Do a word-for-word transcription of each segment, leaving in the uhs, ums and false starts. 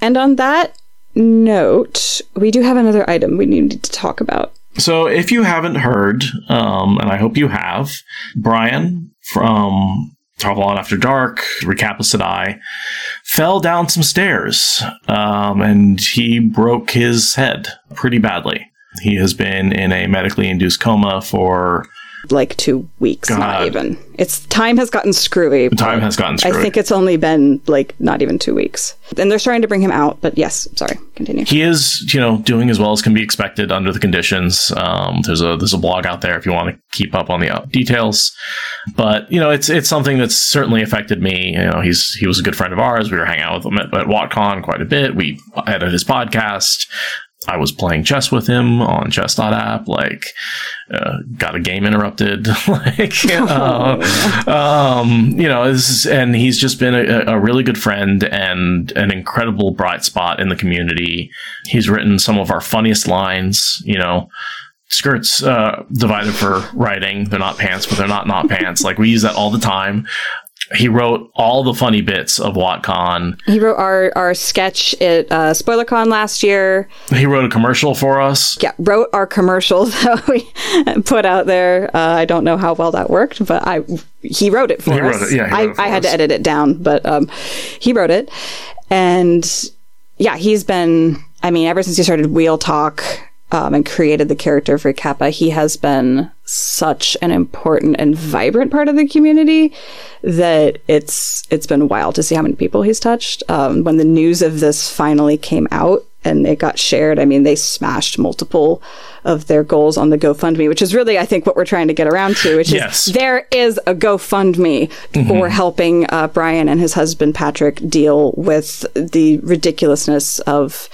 And on that note, we do have another item we need to talk about. So if you haven't heard, um, and I hope you have, Brian from Tarvalon After Dark, Recapacity, fell down some stairs, um, and he broke his head pretty badly. He has been in a medically induced coma for like two weeks, God. Not even. It's time has gotten screwy. Time has gotten screwy. I think it's only been like not even two weeks. And they're starting to bring him out, but yes, sorry, continue. He is, you know, doing as well as can be expected under the conditions. Um, there's a there's a blog out there if you want to keep up on the uh, details. But, you know, it's it's something that's certainly affected me. You know, he's he was a good friend of ours. We were hanging out with him at, at WatCon quite a bit. We edited his podcast. I was playing chess with him on chess dot app, like, uh, got a game interrupted, like, uh, um, you know, this is, and he's just been a, a really good friend and an incredible bright spot in the community. He's written some of our funniest lines, you know, skirts, uh, divided for writing. They're not pants, but they're not not pants. Like, we use that all the time. He wrote all the funny bits of WatCon. He wrote our, our sketch at uh, SpoilerCon last year. He wrote a commercial for us. Yeah, wrote our commercial that we put out there. Uh, I don't know how well that worked, but I he wrote it for he us. Wrote it. Yeah, he wrote I, it for I had us. to edit it down, but um, he wrote it. And yeah, he's been, I mean, ever since he started Wheel Talk um, and created the character of Recappa, he has been such an important and vibrant part of the community that it's it's been wild to see how many people he's touched. Um, when the news of this finally came out and it got shared, I mean, they smashed multiple of their goals on the GoFundMe, which is really, I think, what we're trying to get around to, which yes. is there is a GoFundMe mm-hmm. for helping uh, Brian and his husband, Patrick, deal with the ridiculousness of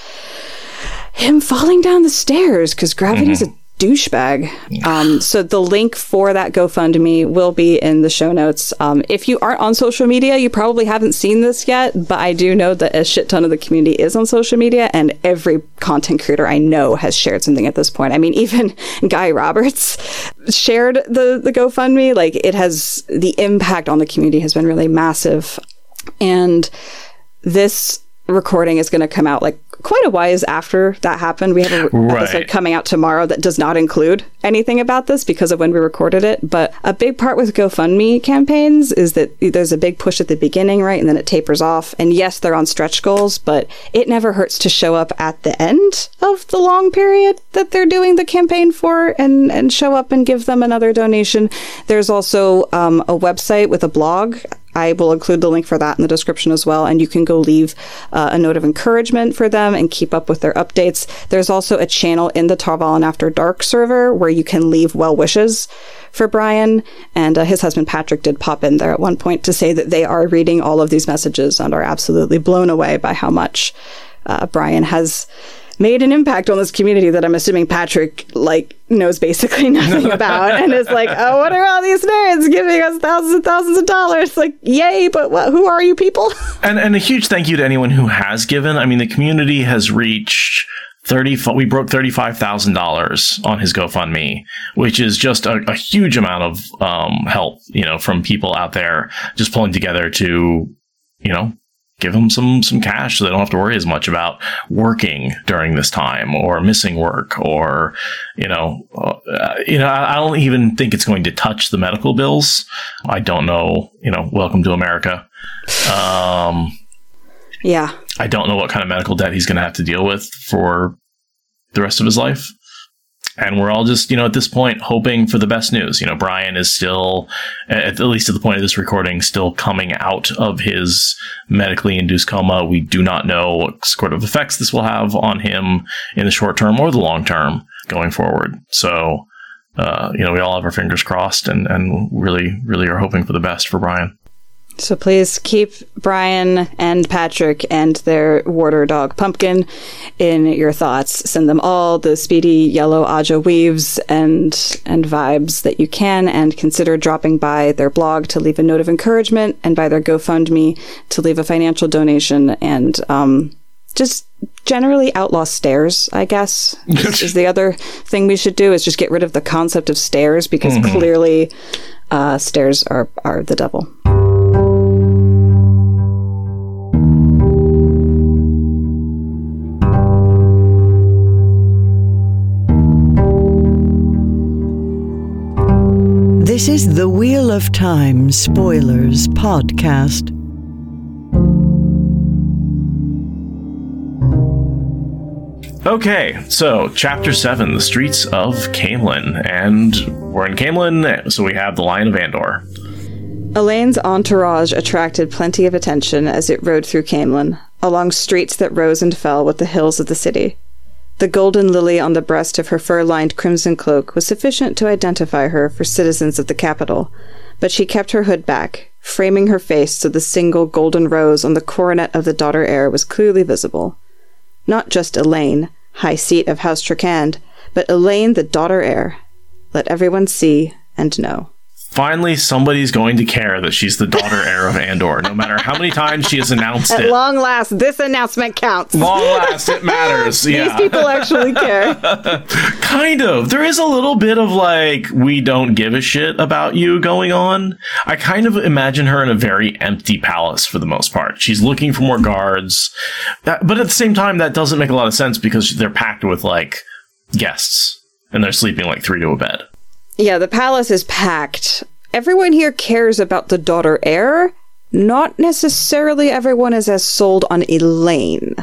him falling down the stairs because gravity's mm-hmm. a douchebag. Um, so the link for that GoFundMe will be in the show notes. Um, if you aren't on social media, you probably haven't seen this yet, but I do know that a shit ton of the community is on social media, and every content creator I know has shared something at this point. I mean, even Guy Roberts shared the, the GoFundMe. Like, it has, the impact on the community has been really massive. And this recording is going to come out like quite a while after that happened. We have a right. episode coming out tomorrow that does not include anything about this because of when we recorded it. But a big part with GoFundMe campaigns is that there's a big push at the beginning, right? And then it tapers off. And yes, they're on stretch goals, but it never hurts to show up at the end of the long period that they're doing the campaign for and, and show up and give them another donation. There's also um, a website with a blog. I will include the link for that in the description as well, and you can go leave uh, a note of encouragement for them and keep up with their updates. There's also a channel in the Tarvalon After Dark server where you can leave well wishes for Brian, and uh, his husband Patrick did pop in there at one point to say that they are reading all of these messages and are absolutely blown away by how much uh, Brian has made an impact on this community that I'm assuming Patrick like knows basically nothing about and is like, oh, what are all these nerds giving us thousands and thousands of dollars? Like, yay, but what, who are you people? And and a huge thank you to anyone who has given. I mean, the community has reached thirty. We broke thirty-five thousand dollars on his GoFundMe, which is just a, a huge amount of um, help, you know, from people out there just pulling together to, you know, give them some some cash so they don't have to worry as much about working during this time or missing work or, you know, uh, you know, I, I don't even think it's going to touch the medical bills. I don't know, you know, welcome to America. Um, yeah. I don't know what kind of medical debt he's going to have to deal with for the rest of his life. And we're all just, you know, at this point, hoping for the best news. You know, Brian is still, at least at the point of this recording, still coming out of his medically induced coma. We do not know what sort of effects this will have on him in the short term or the long term going forward. So, uh, you know, we all have our fingers crossed and, and really, really are hoping for the best for Brian. So please keep Brian and Patrick and their warder dog Pumpkin in your thoughts. Send them all the speedy yellow Aja weaves and and vibes that you can, and consider dropping by their blog to leave a note of encouragement and by their GoFundMe to leave a financial donation, and um, just generally outlaw stairs, I guess, is, is the other thing we should do, is just get rid of the concept of stairs, because mm-hmm. clearly uh, stairs are, are the devil. This is the Wheel of Time Spoilers podcast. Okay, so Chapter seven, The Streets of Caemlyn. And we're in Caemlyn, so we have the Lion of Andor. Elaine's entourage attracted plenty of attention as it rode through Caemlyn, along streets that rose and fell with the hills of the city. The golden lily on the breast of her fur-lined crimson cloak was sufficient to identify her for citizens of the capital, but she kept her hood back, framing her face so the single golden rose on the coronet of the daughter heir was clearly visible. Not just Elaine, high seat of House Trakand, but Elaine the daughter heir. Let everyone see and know. Finally, somebody's going to care that she's the daughter heir of Andor, no matter how many times she has announced At it. At long last, this announcement counts. Long last, it matters. Yeah. These people actually care. Kind of. There is a little bit of like, we don't give a shit about you going on. I kind of imagine her in a very empty palace for the most part. She's looking for more guards. But at the same time, that doesn't make a lot of sense because they're packed with like guests and they're sleeping like three to a bed. Yeah, the palace is packed. Everyone here cares about the daughter heir. Not necessarily everyone is as sold on Elaine.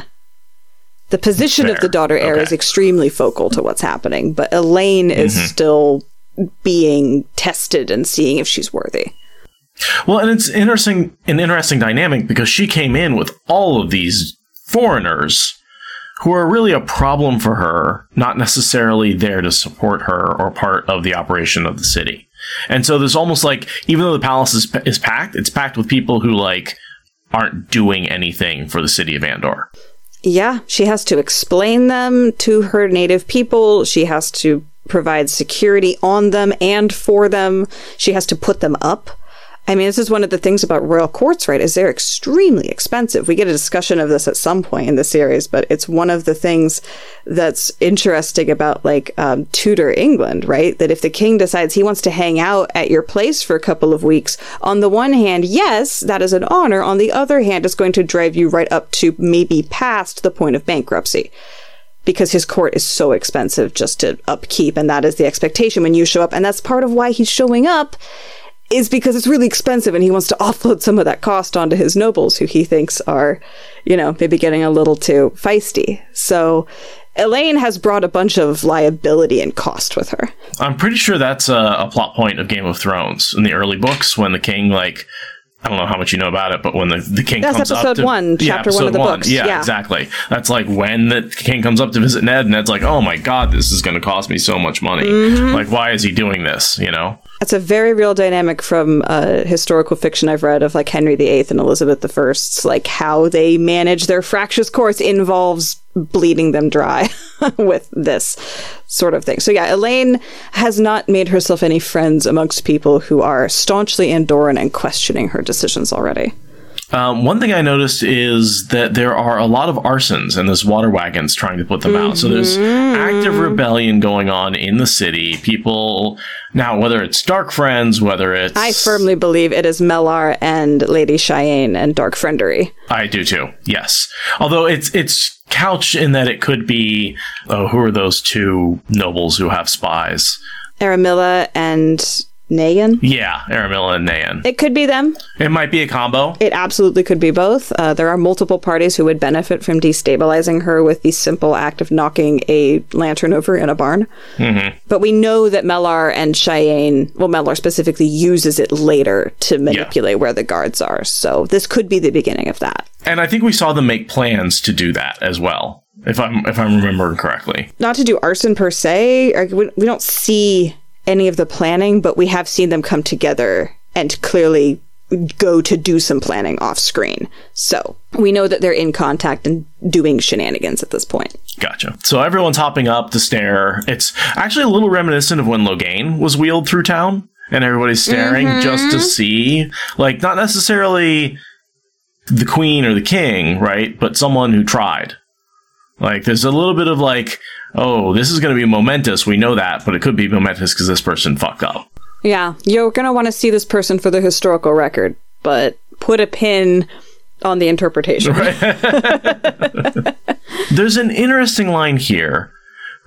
The position Fair. of the daughter heir okay. is extremely focal to what's happening, but Elaine mm-hmm. is still being tested and seeing if she's worthy. Well, and it's interesting, an interesting dynamic because she came in with all of these foreigners who are really a problem for her, not necessarily there to support her or part of the operation of the city. And so there's almost like, even though the palace is, is packed, it's packed with people who, like, aren't doing anything for the city of Andor. Yeah, she has to explain them to her native people. She has to provide security on them and for them. She has to put them up. I mean, this is one of the things about royal courts, right, is they're extremely expensive. We get a discussion of this at some point in the series, but it's one of the things that's interesting about, like, um, Tudor England, right? That if the king decides he wants to hang out at your place for a couple of weeks, on the one hand, yes, that is an honor. On the other hand, it's going to drive you right up to maybe past the point of bankruptcy. Because his court is so expensive just to upkeep, and that is the expectation when you show up. And that's part of why he's showing up, is because it's really expensive and he wants to offload some of that cost onto his nobles who he thinks are, you know, maybe getting a little too feisty. So Elaine has brought a bunch of liability and cost with her. I'm pretty sure that's a, a plot point of Game of Thrones in the early books when the king, like, I don't know how much you know about it, but when the, the king that's comes up to... That's episode one, chapter yeah, one of the one. books. Yeah, yeah, exactly. That's like when the king comes up to visit Ned, and Ned's like, oh my god, this is going to cost me so much money. Mm-hmm. Like, why is he doing this, you know? It's a very real dynamic from uh, historical fiction I've read of, like, Henry the Eighth and Elizabeth the First. Like, how they manage their fractious courts involves bleeding them dry with this sort of thing. So yeah, Elaine has not made herself any friends amongst people who are staunchly Andoran and questioning her decisions already. Um, one thing I noticed is that there are a lot of arsons and there's water wagons trying to put them mm-hmm. out. So there's active rebellion going on in the city. People, now whether it's Dark Friends, whether it's... I firmly believe it is Mellar and Lady Cheyenne and Dark Friendery. I do too, yes. Although it's it's couched in that it could be, oh, who are those two nobles who have spies? Aramilla and... Nayan? Yeah, Aramilla and Nayan. It could be them. It might be a combo. It absolutely could be both. Uh, there are multiple parties who would benefit from destabilizing her with the simple act of knocking a lantern over in a barn. Mm-hmm. But we know that Mellar and Cheyenne, well, Mellar specifically uses it later to manipulate yeah. where the guards are. So this could be the beginning of that. And I think we saw them make plans to do that as well, if I'm if I'm remembering correctly. Not to do arson per se. Or we, we don't see any of the planning, but we have seen them come together and clearly go to do some planning off screen. So we know that they're in contact and doing shenanigans at this point. Gotcha. So everyone's hopping up to stare. It's actually a little reminiscent of when Logain was wheeled through town and everybody's staring mm-hmm. just to see, like, not necessarily the queen or the king, right? But someone who tried. Like, there's a little bit of like, oh, this is going to be momentous. We know that, but it could be momentous because this person fucked up. Yeah, you're going to want to see this person for the historical record, but put a pin on the interpretation. Right. There's an interesting line here.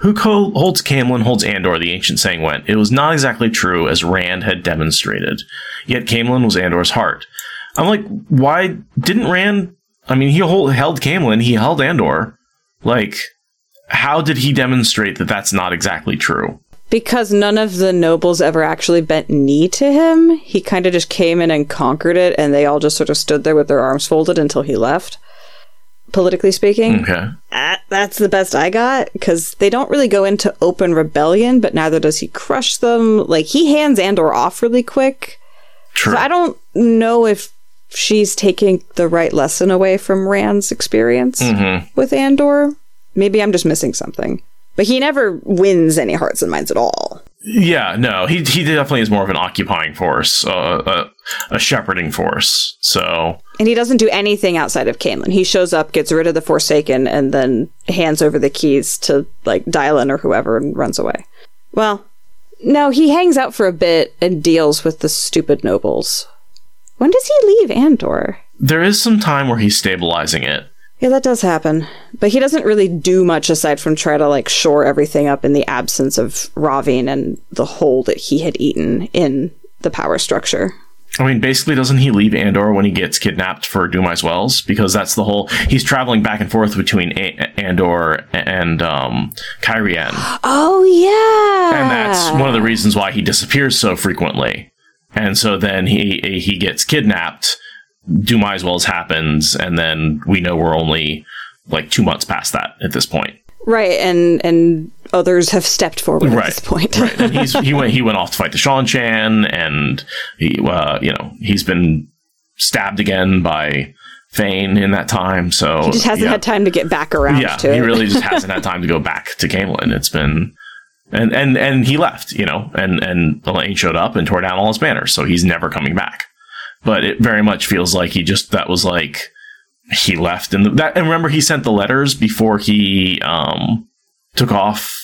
Who co- holds Caemlyn holds Andor, the ancient saying went. It was not exactly true, as Rand had demonstrated. Yet Caemlyn was Andor's heart. I'm like, why didn't Rand... I mean, he hold, held Caemlyn, he held Andor. Like, how did he demonstrate that that's not exactly true? Because none of the nobles ever actually bent knee to him. He kind of just came in and conquered it, and they all just sort of stood there with their arms folded until he left. Politically speaking. Okay. Uh, that's the best I got, because they don't really go into open rebellion, but neither does he crush them. Like, he hands Andor off really quick. True. So I don't know if she's taking the right lesson away from Rand's experience mm-hmm. with Andor. Maybe I'm just missing something. But he never wins any hearts and minds at all. Yeah, no, he he definitely is more of an occupying force, uh, a, a shepherding force. So, and he doesn't do anything outside of Caemlyn. He shows up, gets rid of the Forsaken, and then hands over the keys to like Dylan or whoever and runs away. Well, no, he hangs out for a bit and deals with the stupid nobles. When does he leave Andor? There is some time where he's stabilizing it. Yeah, that does happen. But he doesn't really do much aside from try to, like, shore everything up in the absence of Ravine and the hole that he had eaten in the power structure. I mean, basically, doesn't he leave Andor when he gets kidnapped for Dumai's Wells? Because that's the whole... He's traveling back and forth between A- Andor and um, Cairhien. Oh, yeah! And that's one of the reasons why he disappears so frequently. And so then he he gets kidnapped... Dumai's Wells happens, and then we know we're only like two months past that at this point. Right, and and others have stepped forward right. at this point. Right, and he's he went he went off to fight the Seanchan, and he uh, you know he's been stabbed again by Fane in that time. So he just hasn't yeah. had time to get back around yeah, to it. he really just hasn't had time to go back to Caemlyn. It's been. And, and and he left, you know, and, and Elaine showed up and tore down all his banners, so he's never coming back. But it very much feels like he just, that was like, he left. And that, and remember, he sent the letters before he um, took off.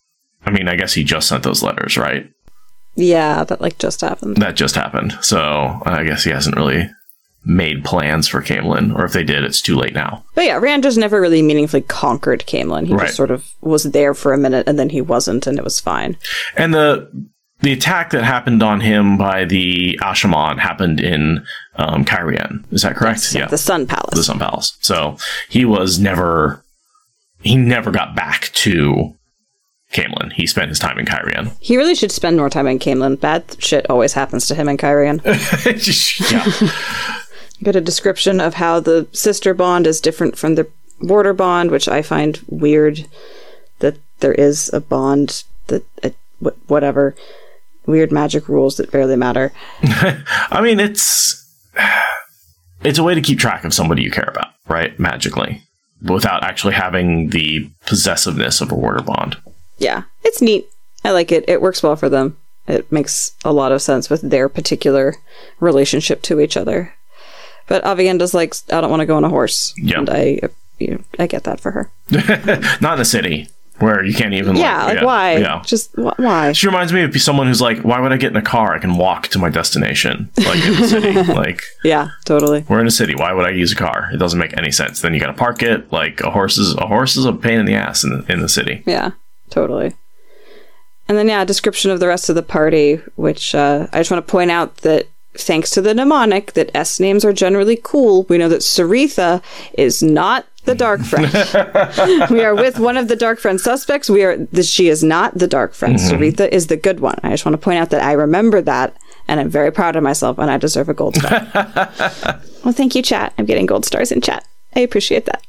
I mean, I guess he just sent those letters, right? Yeah, that like just happened. That just happened. So I guess he hasn't really made plans for Caemlyn, or if they did, it's too late now. But yeah, Rand just never really meaningfully conquered Caemlyn. He right. just sort of was there for a minute, and then he wasn't, and it was fine. And the... The attack that happened on him by the Ashaman happened in um, Cairhien. Is that correct? Yes, yeah. The Sun Palace. The Sun Palace. So he was never... He never got back to Caemlyn. He spent his time in Cairhien. He really should spend more time in Caemlyn. Bad shit always happens to him in Cairhien. yeah. Got a description of how the sister bond is different from the border bond, which I find weird that there is a bond that... Uh, whatever. Weird magic rules that barely matter. I mean, it's it's a way to keep track of somebody you care about, right? Magically, without actually having the possessiveness of a border bond. Yeah, it's neat. I like it. It works well for them. It makes a lot of sense with their particular relationship to each other. But Avienda's like, I don't want to go on a horse. Yeah. And I, you know, I get that for her. Not in a city. Where you can't even, yeah, like, like yeah, why? Yeah. Just wh- why? She reminds me of someone who's like, why would I get in a car? I can walk to my destination, like in the city. Like, yeah, totally. We're in a city. Why would I use a car? It doesn't make any sense. Then you got to park it. Like a horse is a horse is a pain in the ass in the, in the city. Yeah, totally. And then yeah, a description of the rest of the party, which uh, I just want to point out that thanks to the mnemonic that S names are generally cool, we know that Saritha is not the Dark Friend. We are with one of the Dark Friend suspects. We are. The, she is not the Dark Friend. Mm-hmm. Saritha is the good one. I just want to point out that I remember that, and I'm very proud of myself, and I deserve a gold star. Well, thank you, chat. I'm getting gold stars in chat. I appreciate that.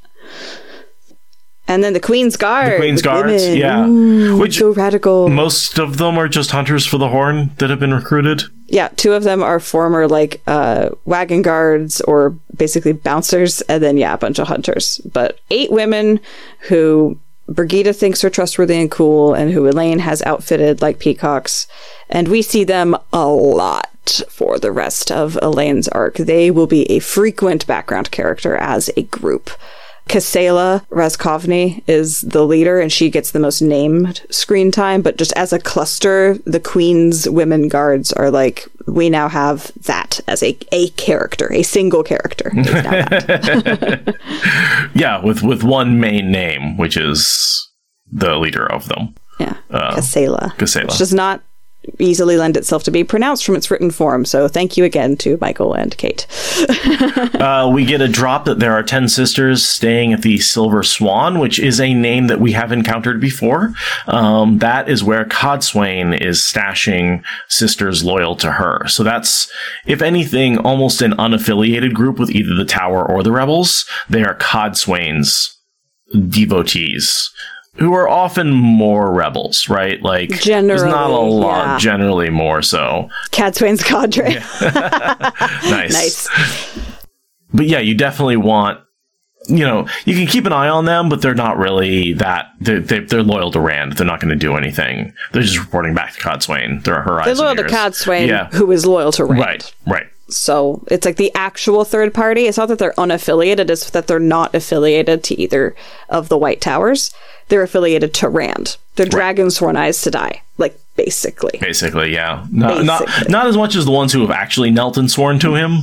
And then the Queen's Guard. The Queen's Guards, women. yeah. Ooh, Which so radical. Most of them are just hunters for the Horn that have been recruited. Yeah, two of them are former, like, uh, wagon guards or basically bouncers, and then, yeah, a bunch of hunters. But eight women who Brigida thinks are trustworthy and cool, and who Elaine has outfitted like peacocks. And we see them a lot for the rest of Elaine's arc. They will be a frequent background character as a group. Kassela Razkovny is the leader, and she gets the most named screen time, but just as a cluster, the Queen's women guards are like, we now have that as a, a character, a single character. Is now that. Yeah, with, with one main name, which is the leader of them. Yeah, uh, Kassela. Kassela. Which does not easily lend itself to be pronounced from its written form. So thank you again to Michael and Kate. uh, we get a drop that there are ten sisters staying at the Silver Swan, which is a name that we have encountered before. Um, that is where Codswain is stashing sisters loyal to her. So that's, if anything, almost an unaffiliated group with either the Tower or the Rebels. They are Codswain's devotees, who are often more rebels, right? Like, generally, there's not a lot, yeah. generally more so. Codswain's cadre. Yeah. Nice. Nice. But yeah, you definitely want, you know, you can keep an eye on them, but they're not really that, they're, they're loyal to Rand. They're not going to do anything. They're just reporting back to Codswain. They're her eyes They're loyal and to ears. Codswain, Yeah. who is loyal to Rand. Right, right. So it's like the actual third party. It's not that they're unaffiliated, it's that they're not affiliated to either of the White Towers. They're affiliated to Rand. They're Right. Dragon Sworn Eyes to Die, like, basically. Basically, yeah. Not, not, Basically. not as much as the ones who have actually knelt and sworn to him.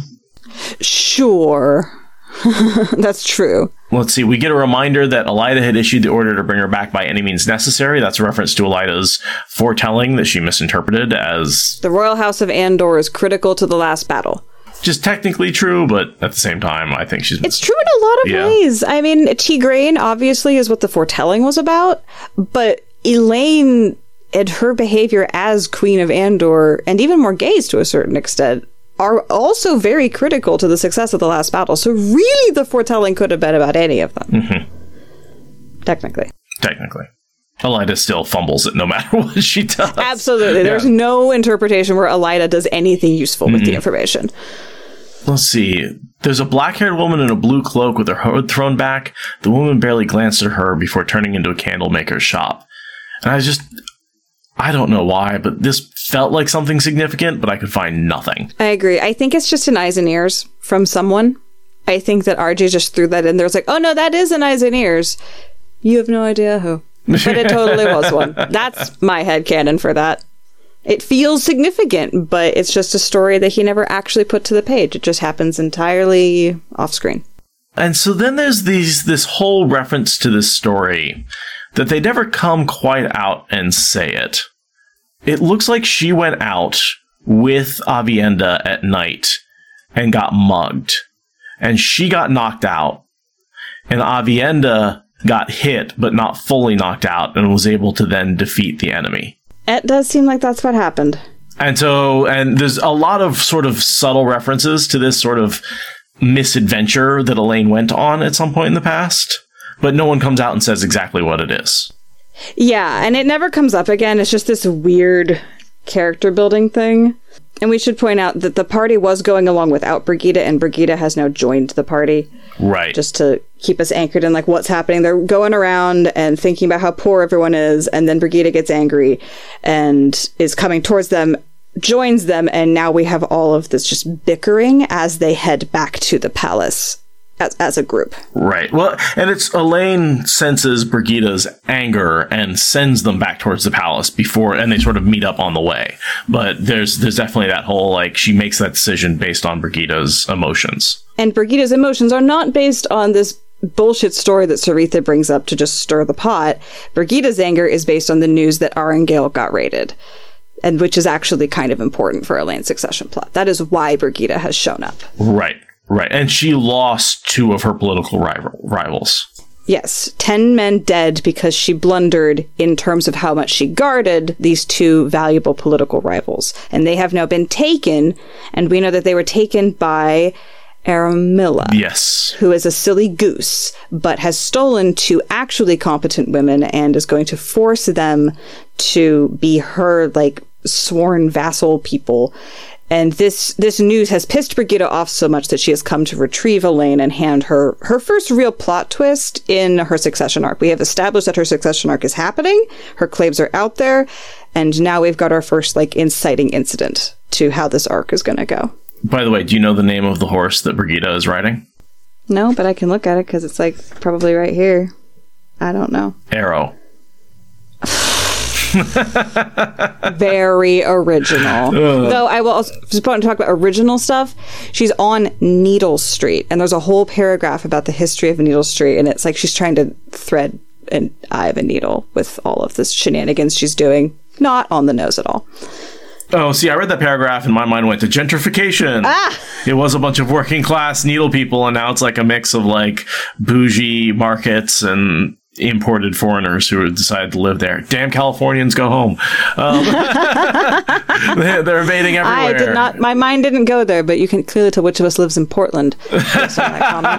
Sure. That's true. Let's see. We get a reminder that Elaida had issued the order to bring her back by any means necessary. That's a reference to Elida's foretelling that she misinterpreted as The Royal House of Andor is critical to the last battle. just technically true, but at the same time, I think she's... It's true in a lot of Yeah. ways. I mean, Tigraine obviously is what the foretelling was about, but Elaine and her behavior as Queen of Andor, and even Morghese to a certain extent, are also very critical to the success of the last battle. So really the foretelling could have been about any of them. Mm-hmm. Technically. Technically. Elaida still fumbles it no matter what she does. Absolutely. There's Yeah. no interpretation where Elaida does anything useful with Mm-hmm. the information. Let's see. There's a black-haired woman in a blue cloak with her hood thrown back. The woman barely glanced at her before turning into a candle maker's shop. And I just... I don't know why, but this felt like something significant, but I could find nothing. I agree. I think it's just an eyes and ears from someone. I think that R J just threw that in there. It's like, oh no, that is an eyes and ears. You have no idea who. But it totally was one. That's my headcanon for that. It feels significant, but it's just a story that he never actually put to the page. It just happens entirely off screen. And so then there's these this whole reference to this story that they never come quite out and say it. It looks like she went out with Avienda at night and got mugged. And she got knocked out. And Avienda got hit, but not fully knocked out, and was able to then defeat the enemy. It does seem like that's what happened. And so, and there's a lot of sort of subtle references to this sort of misadventure that Elaine went on at some point in the past, but no one comes out and says exactly what it is. Yeah, and it never comes up again. It's just this weird character building thing. And we should point out that the party was going along without Brigida, and Brigida has now joined the party. Right. Just to keep us anchored in like what's happening. They're going around and thinking about how poor everyone is, and then Brigida gets angry and is coming towards them, joins them, and now we have all of this just bickering as they head back to the palace as, as a group. Right. Well, and it's Elaine senses Brigida's anger and sends them back towards the palace before, and they sort of meet up on the way. But there's there's definitely that whole, like, she makes that decision based on Brigida's emotions. And Brigida's emotions are not based on this bullshit story that Saritha brings up to just stir the pot. Brigida's anger is based on the news that Arangale got raided, and which is actually kind of important for Elaine's succession plot. That is why Brigida has shown up. Right. Right. And she lost two of her political rival- rivals. Yes, ten men dead because she blundered in terms of how much she guarded these two valuable political rivals. And they have now been taken, and we know that they were taken by Aramilla. Yes. Who is a silly goose, but has stolen two actually competent women and is going to force them to be her, like, sworn vassal people. And this this news has pissed Brigida off so much that she has come to retrieve Elaine and hand her her first real plot twist in her succession arc. We have established that her succession arc is happening, her claims are out there, and now we've got our first, like, inciting incident to how this arc is going to go. By the way, do you know the name of the horse that Brigida is riding? No, but I can look at it because it's, like, probably right here. I don't know. Arrow. Very original. Though I will also just want to talk about original stuff. She's on Needle Street, and there's a whole paragraph about the history of Needle Street, and it's like she's trying to thread an eye of a needle with all of this shenanigans she's doing. Not on the nose at all. Oh, see, I read that paragraph and my mind went to gentrification. Ah! It was a bunch of working class needle people, and now it's like a mix of like bougie markets and imported foreigners who decided to live there. Damn Californians, go home. Um, they're invading everywhere. I did not, my mind didn't go there, but you can clearly tell which of us lives in Portland based on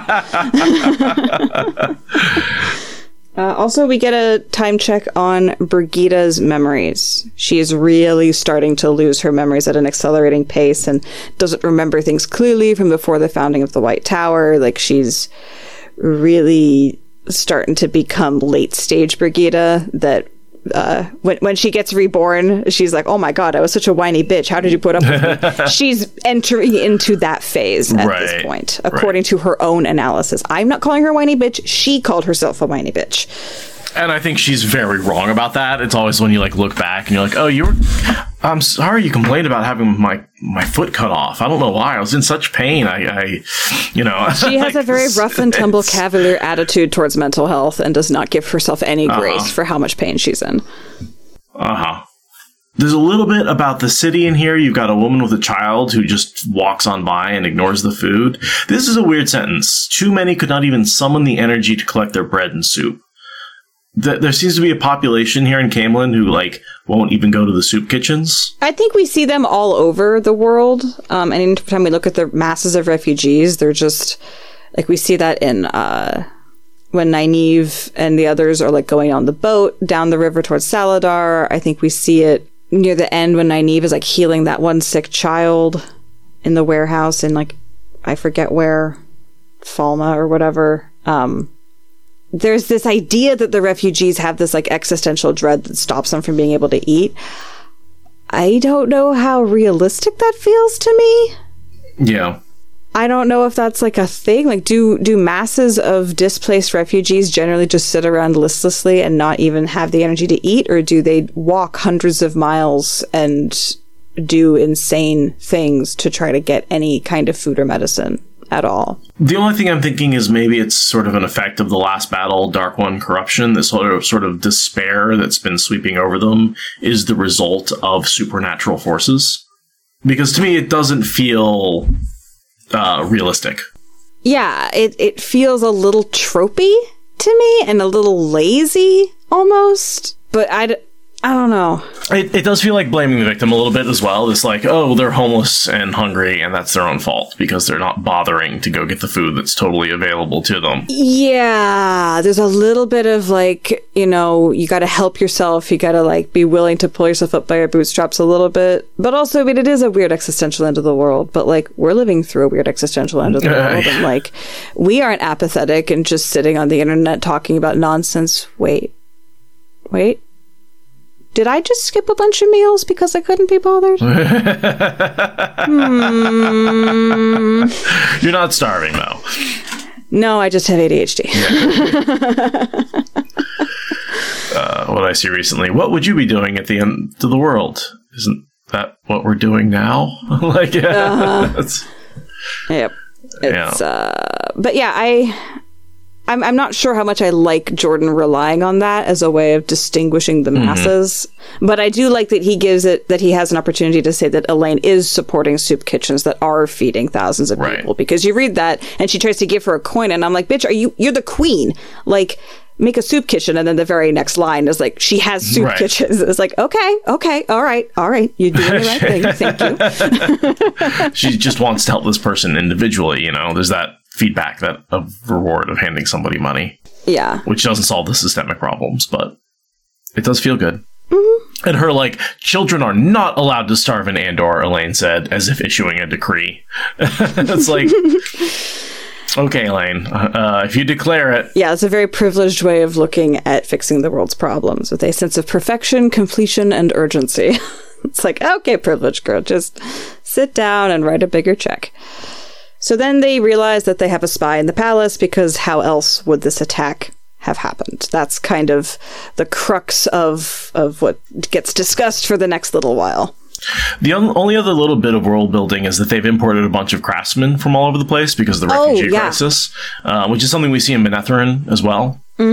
that comment. Uh, also, we get a time check on Brigida's memories. She is really starting to lose her memories at an accelerating pace and doesn't remember things clearly from before the founding of the White Tower. Like, she's really starting to become late stage Brigida, that uh, when when she gets reborn, she's like, oh my god, I was such a whiny bitch. How did you put up with me? She's entering into that phase at right, this point, according right. to her own analysis. I'm not calling her whiny bitch. She called herself a whiny bitch. And I think she's very wrong about that. It's always when you like look back and you're like, oh, you were, I'm sorry you complained about having my, my foot cut off. I don't know why. I was in such pain. I, I you know. She has like, a very rough and tumble cavalier attitude towards mental health and does not give herself any uh-huh. grace for how much pain she's in. Uh-huh. There's a little bit about the city in here. You've got a woman with a child who just walks on by and ignores the food. This is a weird sentence. Too many could not even summon the energy to collect their bread and soup. There seems to be a population here in Camelin who, like, won't even go to the soup kitchens. I think we see them all over the world. Um, and anytime we look at the masses of refugees, they're just, like, we see that in, uh, when Nynaeve and the others are, like, going on the boat down the river towards Saladar. I think we see it near the end when Nynaeve is, like, healing that one sick child in the warehouse in, like, I forget where, Falma or whatever. Um... There's this idea that the refugees have this like existential dread that stops them from being able to eat. I don't know how realistic that feels to me. Yeah. I don't know if that's like a thing. Like, do do masses of displaced refugees generally just sit around listlessly and not even have the energy to eat? Or do they walk hundreds of miles and do insane things to try to get any kind of food or medicine at all? The only thing I'm thinking is maybe it's sort of an effect of the last battle, Dark One corruption. This sort of sort of despair that's been sweeping over them is the result of supernatural forces. Because to me, it doesn't feel uh, realistic. Yeah, it, it feels a little tropey to me and a little lazy almost. But I, d- I don't know. It, it does feel like blaming the victim a little bit as well. It's like, oh, they're homeless and hungry, and that's their own fault because they're not bothering to go get the food that's totally available to them. Yeah, there's a little bit of like, you know, you got to help yourself. You got to like be willing to pull yourself up by your bootstraps a little bit. But also, I mean, it is a weird existential end of the world. But like, we're living through a weird existential end of the Uh, world. And like, we aren't apathetic and just sitting on the internet talking about nonsense. Wait, wait. Did I just skip a bunch of meals because I couldn't be bothered? hmm. You're not starving, though. No, I just have A D H D. uh, what I see recently. What would you be doing at the end of the world? Isn't that what we're doing now? like, yeah. Uh-huh. That's, yep. It's, yeah. uh, but yeah, I... I'm I'm not sure how much I like Jordan relying on that as a way of distinguishing the masses, mm-hmm. but I do like that he gives it, that he has an opportunity to say that Elaine is supporting soup kitchens that are feeding thousands of right. people, because you read that and she tries to give her a coin and I'm like, bitch, are you, you're the queen. Like, make a soup kitchen. And then the very next line is like, she has soup right. kitchens. It's like, okay, okay, all right, all right. You're doing the right thing. Thank you. She just wants to help this person individually, you know, there's that feedback, that of reward of handing somebody money. Yeah. Which doesn't solve the systemic problems, but it does feel good. Mm-hmm. And her, like, children are not allowed to starve in Andor, Elaine said, as if issuing a decree. It's like, okay, Elaine, uh, if you declare it. Yeah, it's a very privileged way of looking at fixing the world's problems with a sense of perfection, completion, and urgency. It's like, okay, privileged girl, just sit down and write a bigger check. So then they realize that they have a spy in the palace, because how else would this attack have happened? That's kind of the crux of of what gets discussed for the next little while. The un- only other little bit of world building is that they've imported a bunch of craftsmen from all over the place because of the refugee oh, yeah. crisis, uh, which is something we see in Manetheren as well. Mm-hmm.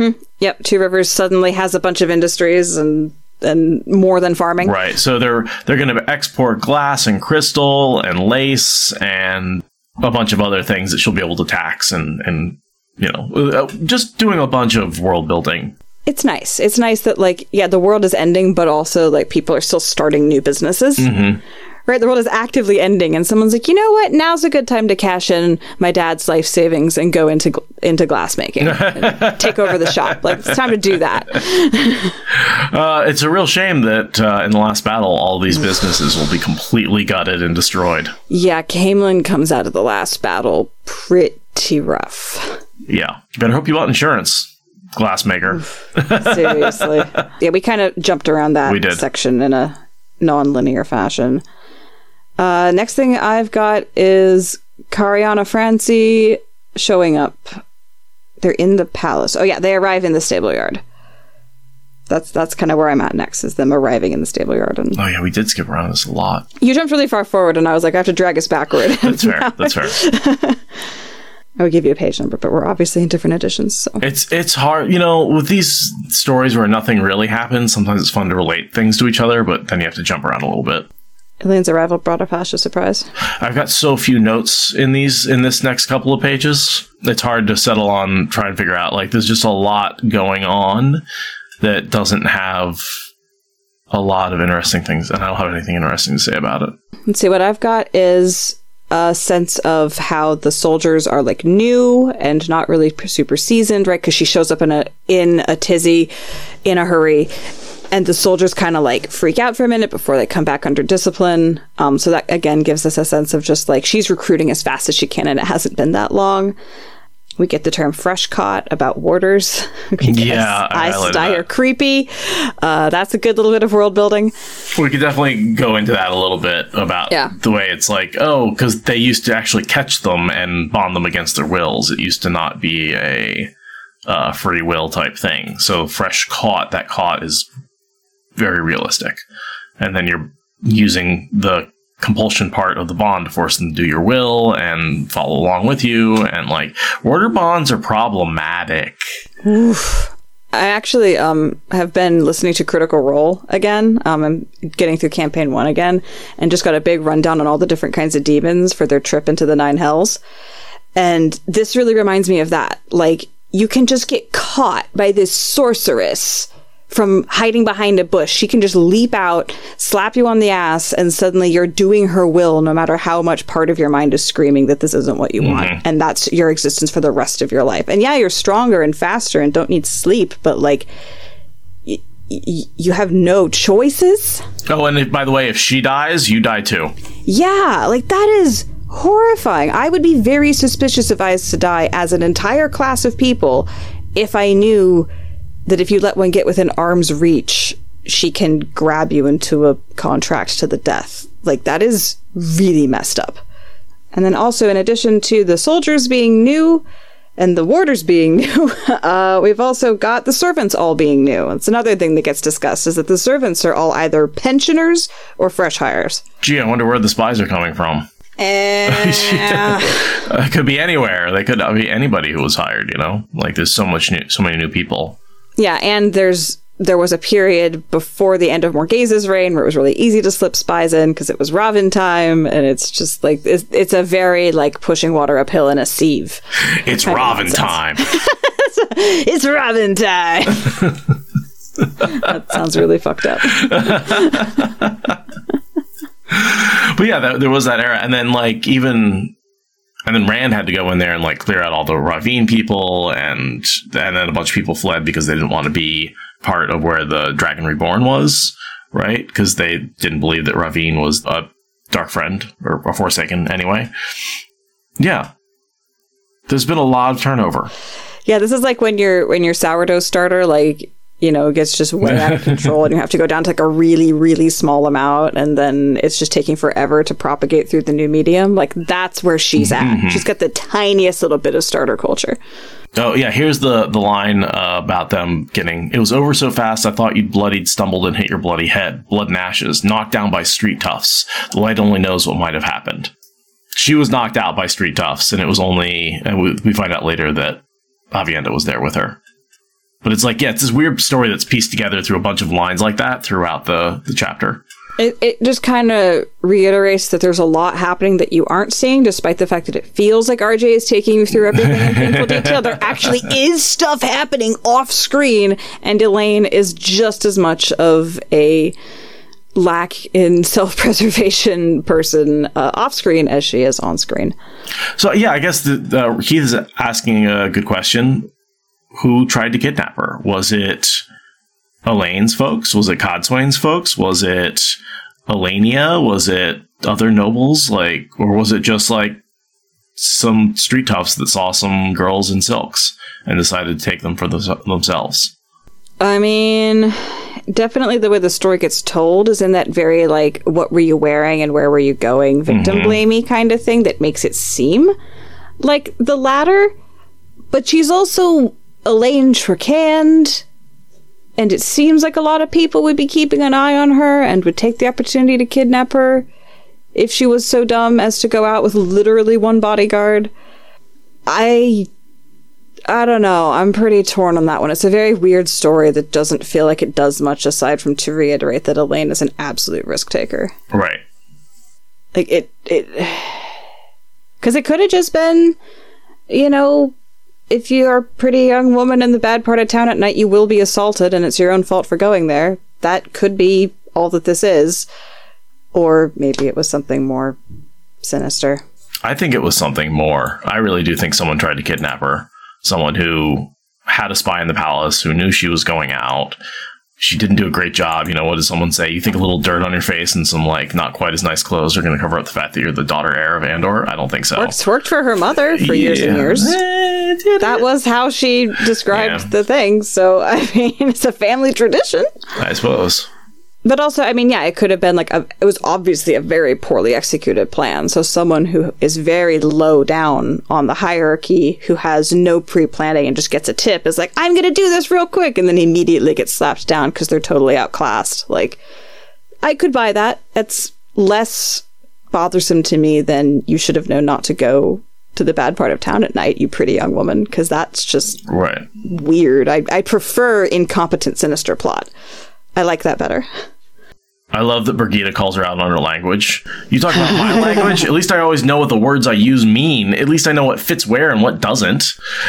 Yep, Two Rivers suddenly has a bunch of industries and and more than farming. Right. So they're they're going to export glass and crystal and lace and a bunch of other things that she'll be able to tax and and you know just doing a bunch of world building. It's nice. It's nice that, like, yeah, the world is ending, but also, like, people are still starting new businesses. Mm-hmm. Right? The world is actively ending, and someone's like, you know what? Now's a good time to cash in my dad's life savings and go into into glass making. And take over the shop. Like, it's time to do that. uh, it's a real shame that uh, in the last battle, all these businesses will be completely gutted and destroyed. Yeah, Camelin comes out of the last battle pretty rough. Yeah. You better hope you bought insurance. Glassmaker. Seriously. Yeah, we kind of jumped around that we did. section in a non-linear fashion. Uh, next thing I've got is Cariana Francie showing up. They're in the palace. Oh yeah, they arrive in the stable yard. That's that's kind of where I'm at next, is them arriving in the stable yard. And oh yeah, we did skip around this a lot. You jumped really far forward, and I was like, I have to drag us backward. That's fair. That's fair. I would give you a page number, but we're obviously in different editions. So it's it's hard, you know, with these stories where nothing really happens. Sometimes it's fun to relate things to each other, but then you have to jump around a little bit. Elaine's arrival brought a fascia surprise. I've got so few notes in these in this next couple of pages. It's hard to settle on, try and figure out. Like, there's just a lot going on that doesn't have a lot of interesting things, and I don't have anything interesting to say about it. Let's see, what I've got is a sense of how the soldiers are, like, new and not really super seasoned, right? Because she shows up in a in a tizzy in a hurry, and the soldiers kind of, like, freak out for a minute before they come back under discipline. Um, so that, again, gives us a sense of just, like, she's recruiting as fast as she can, and it hasn't been that long. We get the term fresh caught about warders. Yeah, I Aes Sedai are creepy. Uh, that's a good little bit of world building. We could definitely go into that a little bit about yeah. the way it's like, oh, because they used to actually catch them and bond them against their wills. It used to not be a uh, free will type thing. So fresh caught, that caught is very realistic. And then you're using the compulsion part of the bond to force them to do your will and follow along with you, and like order bonds are problematic. Oof. I actually um have been listening to Critical Role again. Um, I'm getting through campaign one again, and just got a big rundown on all the different kinds of demons for their trip into the Nine Hells. And this really reminds me of that. Like, you can just get caught by this sorceress from hiding behind a bush. She can just leap out, slap you on the ass, and suddenly you're doing her will, no matter how much part of your mind is screaming that this isn't what you mm-hmm. want. And that's your existence for the rest of your life. And yeah, you're stronger and faster and don't need sleep, but like, y- y- you have no choices. Oh, and if, by the way, if she dies, you die too. Yeah, like, that is horrifying. I would be very suspicious of Aes Sedai as an entire class of people if I knew that if you let one get within arm's reach, she can grab you into a contract to the death. Like, that is really messed up. And then also, in addition to the soldiers being new and the warders being new, uh, we've also got the servants all being new. It's another thing that gets discussed, is that the servants are all either pensioners or fresh hires. Gee, I wonder where the spies are coming from. Uh, it could be anywhere. They could be anybody who was hired, you know? Like, there's so much new, so many new people. Yeah, and there's there was a period before the end of Morghase's reign where it was really easy to slip spies in because it was Ravin time, and it's just like it's, it's a very like pushing water uphill in a sieve. It's Ravin time. It's Ravin time. That sounds really fucked up. But yeah, that, there was that era, and then like even. And then Rand had to go in there and like clear out all the Ravine people, and and then a bunch of people fled because they didn't want to be part of where the Dragon Reborn was, right? Because they didn't believe that Ravine was a Dark Friend or a Forsaken anyway. Yeah, there's been a lot of turnover. Yeah, this is like when your when your sourdough starter like you know gets just way out of control, and you have to go down to like a really really small amount, and then it's just taking forever to propagate through the new medium. Like, that's where she's at. Mm-hmm. She's got the tiniest little bit of starter culture. Oh yeah, here's the the line uh, about them getting. It was over so fast I thought you'd bloodied, stumbled, and hit your bloody head. Blood and ashes, knocked down by street toughs. The light only knows what might have happened. She was knocked out by street toughs, and it was only. And we, we find out later that Aviendha was there with her. But it's like, yeah, it's this weird story that's pieced together through a bunch of lines like that throughout the, the chapter. It, it just kind of reiterates that there's a lot happening that you aren't seeing, despite the fact that it feels like R J is taking you through everything in painful detail. There actually is stuff happening off screen, and Elaine is just as much of a lack in self-preservation person uh, off screen as she is on screen. So, yeah, I guess the, the, Keith is asking a good question. Who tried to kidnap her? Was it Elaine's folks? Was it Codswain's folks? Was it Elenia? Was it other nobles? Like, or was it just like some street toughs that saw some girls in silks and decided to take them for the, themselves? I mean, definitely the way the story gets told is in that very, like, what were you wearing and where were you going, victim mm-hmm. blamey kind of thing that makes it seem like the latter. But she's also Elaine Tricand, and it seems like a lot of people would be keeping an eye on her and would take the opportunity to kidnap her if she was so dumb as to go out with literally one bodyguard. I... I don't know. I'm pretty torn on that one. It's a very weird story that doesn't feel like it does much aside from to reiterate that Elaine is an absolute risk taker. Right. Like, it... it because it could have just been, you know, if you're a pretty young woman in the bad part of town at night, you will be assaulted and it's your own fault for going there. That could be all that this is. Or maybe it was something more sinister. I think it was something more. I really do think someone tried to kidnap her. Someone who had a spy in the palace, who knew she was going out. She didn't do a great job. You know, what does someone say? You think a little dirt on your face and some, like, not quite as nice clothes are going to cover up the fact that you're the daughter heir of Andor? I don't think so. Worked, worked for her mother for yeah. years and years. Eh, that was how she described yeah. the thing. So, I mean, it's a family tradition. I suppose. But also, I mean, yeah, it could have been like a, it was obviously a very poorly executed plan. So someone who is very low down on the hierarchy, who has no pre-planning and just gets a tip, is like, I'm going to do this real quick. And then immediately gets slapped down because they're totally outclassed. Like, I could buy that. That's less bothersome to me than you should have known not to go to the bad part of town at night, you pretty young woman, because that's just right. weird. I, I prefer incompetent, sinister plot. I like that better. I love that Birgitte calls her out on her language. You talk about my language? At least I always know what the words I use mean. At least I know what fits where and what doesn't.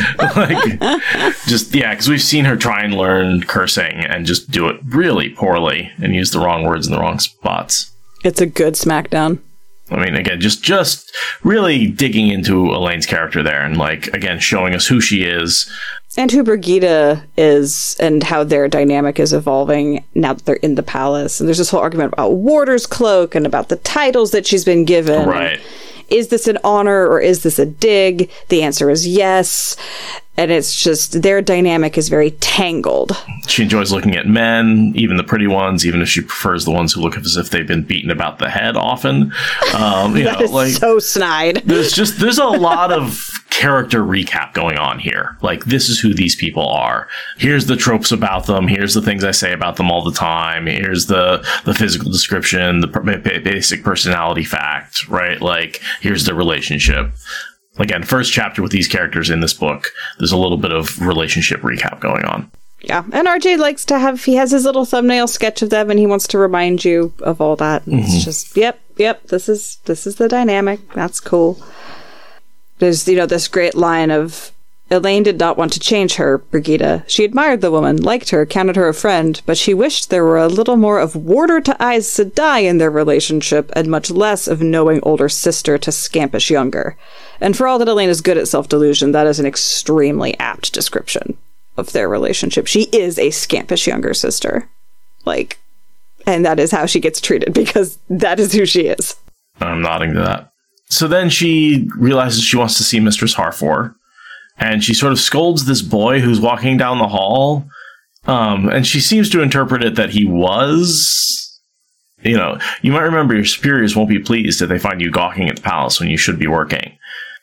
Like, just, yeah, because we've seen her try and learn cursing and just do it really poorly and use the wrong words in the wrong spots. It's a good smackdown. I mean, again, just just really digging into Elaine's character there and, like, again, showing us who she is. And who Birgitte is and how their dynamic is evolving now that they're in the palace. And there's this whole argument about Warder's cloak and about the titles that she's been given. Right. Is this an honor or is this a dig? The answer is yes. And it's just, their dynamic is very tangled. She enjoys looking at men, even the pretty ones, even if she prefers the ones who look as if they've been beaten about the head often. Um, you that know, is like, so snide. There's just, there's a lot of character recap going on here. Like, this is who these people are. Here's the tropes about them. Here's the things I say about them all the time. Here's the, the physical description, the p- basic personality fact, right? Like, here's the relationship. Again, first chapter with these characters in this book, there's a little bit of relationship recap going on. Yeah, and R J likes to have, he has his little thumbnail sketch of them and he wants to remind you of all that. Mm-hmm. It's just, yep, yep, this is, this is the dynamic. That's cool. There's, you know, this great line of, Elaine did not want to change her, Birgitte. She admired the woman, liked her, counted her a friend, but she wished there were a little more of Warder to Aes Sedai in their relationship and much less of knowing older sister to scampish younger. And for all that Elaine is good at self-delusion, that is an extremely apt description of their relationship. She is a scampish younger sister. Like, and that is how she gets treated because that is who she is. I'm nodding to that. So then she realizes she wants to see Mistress Harfor. And she sort of scolds this boy who's walking down the hall. Um, and she seems to interpret it that he was, you know, you might remember your superiors won't be pleased if they find you gawking at the palace when you should be working.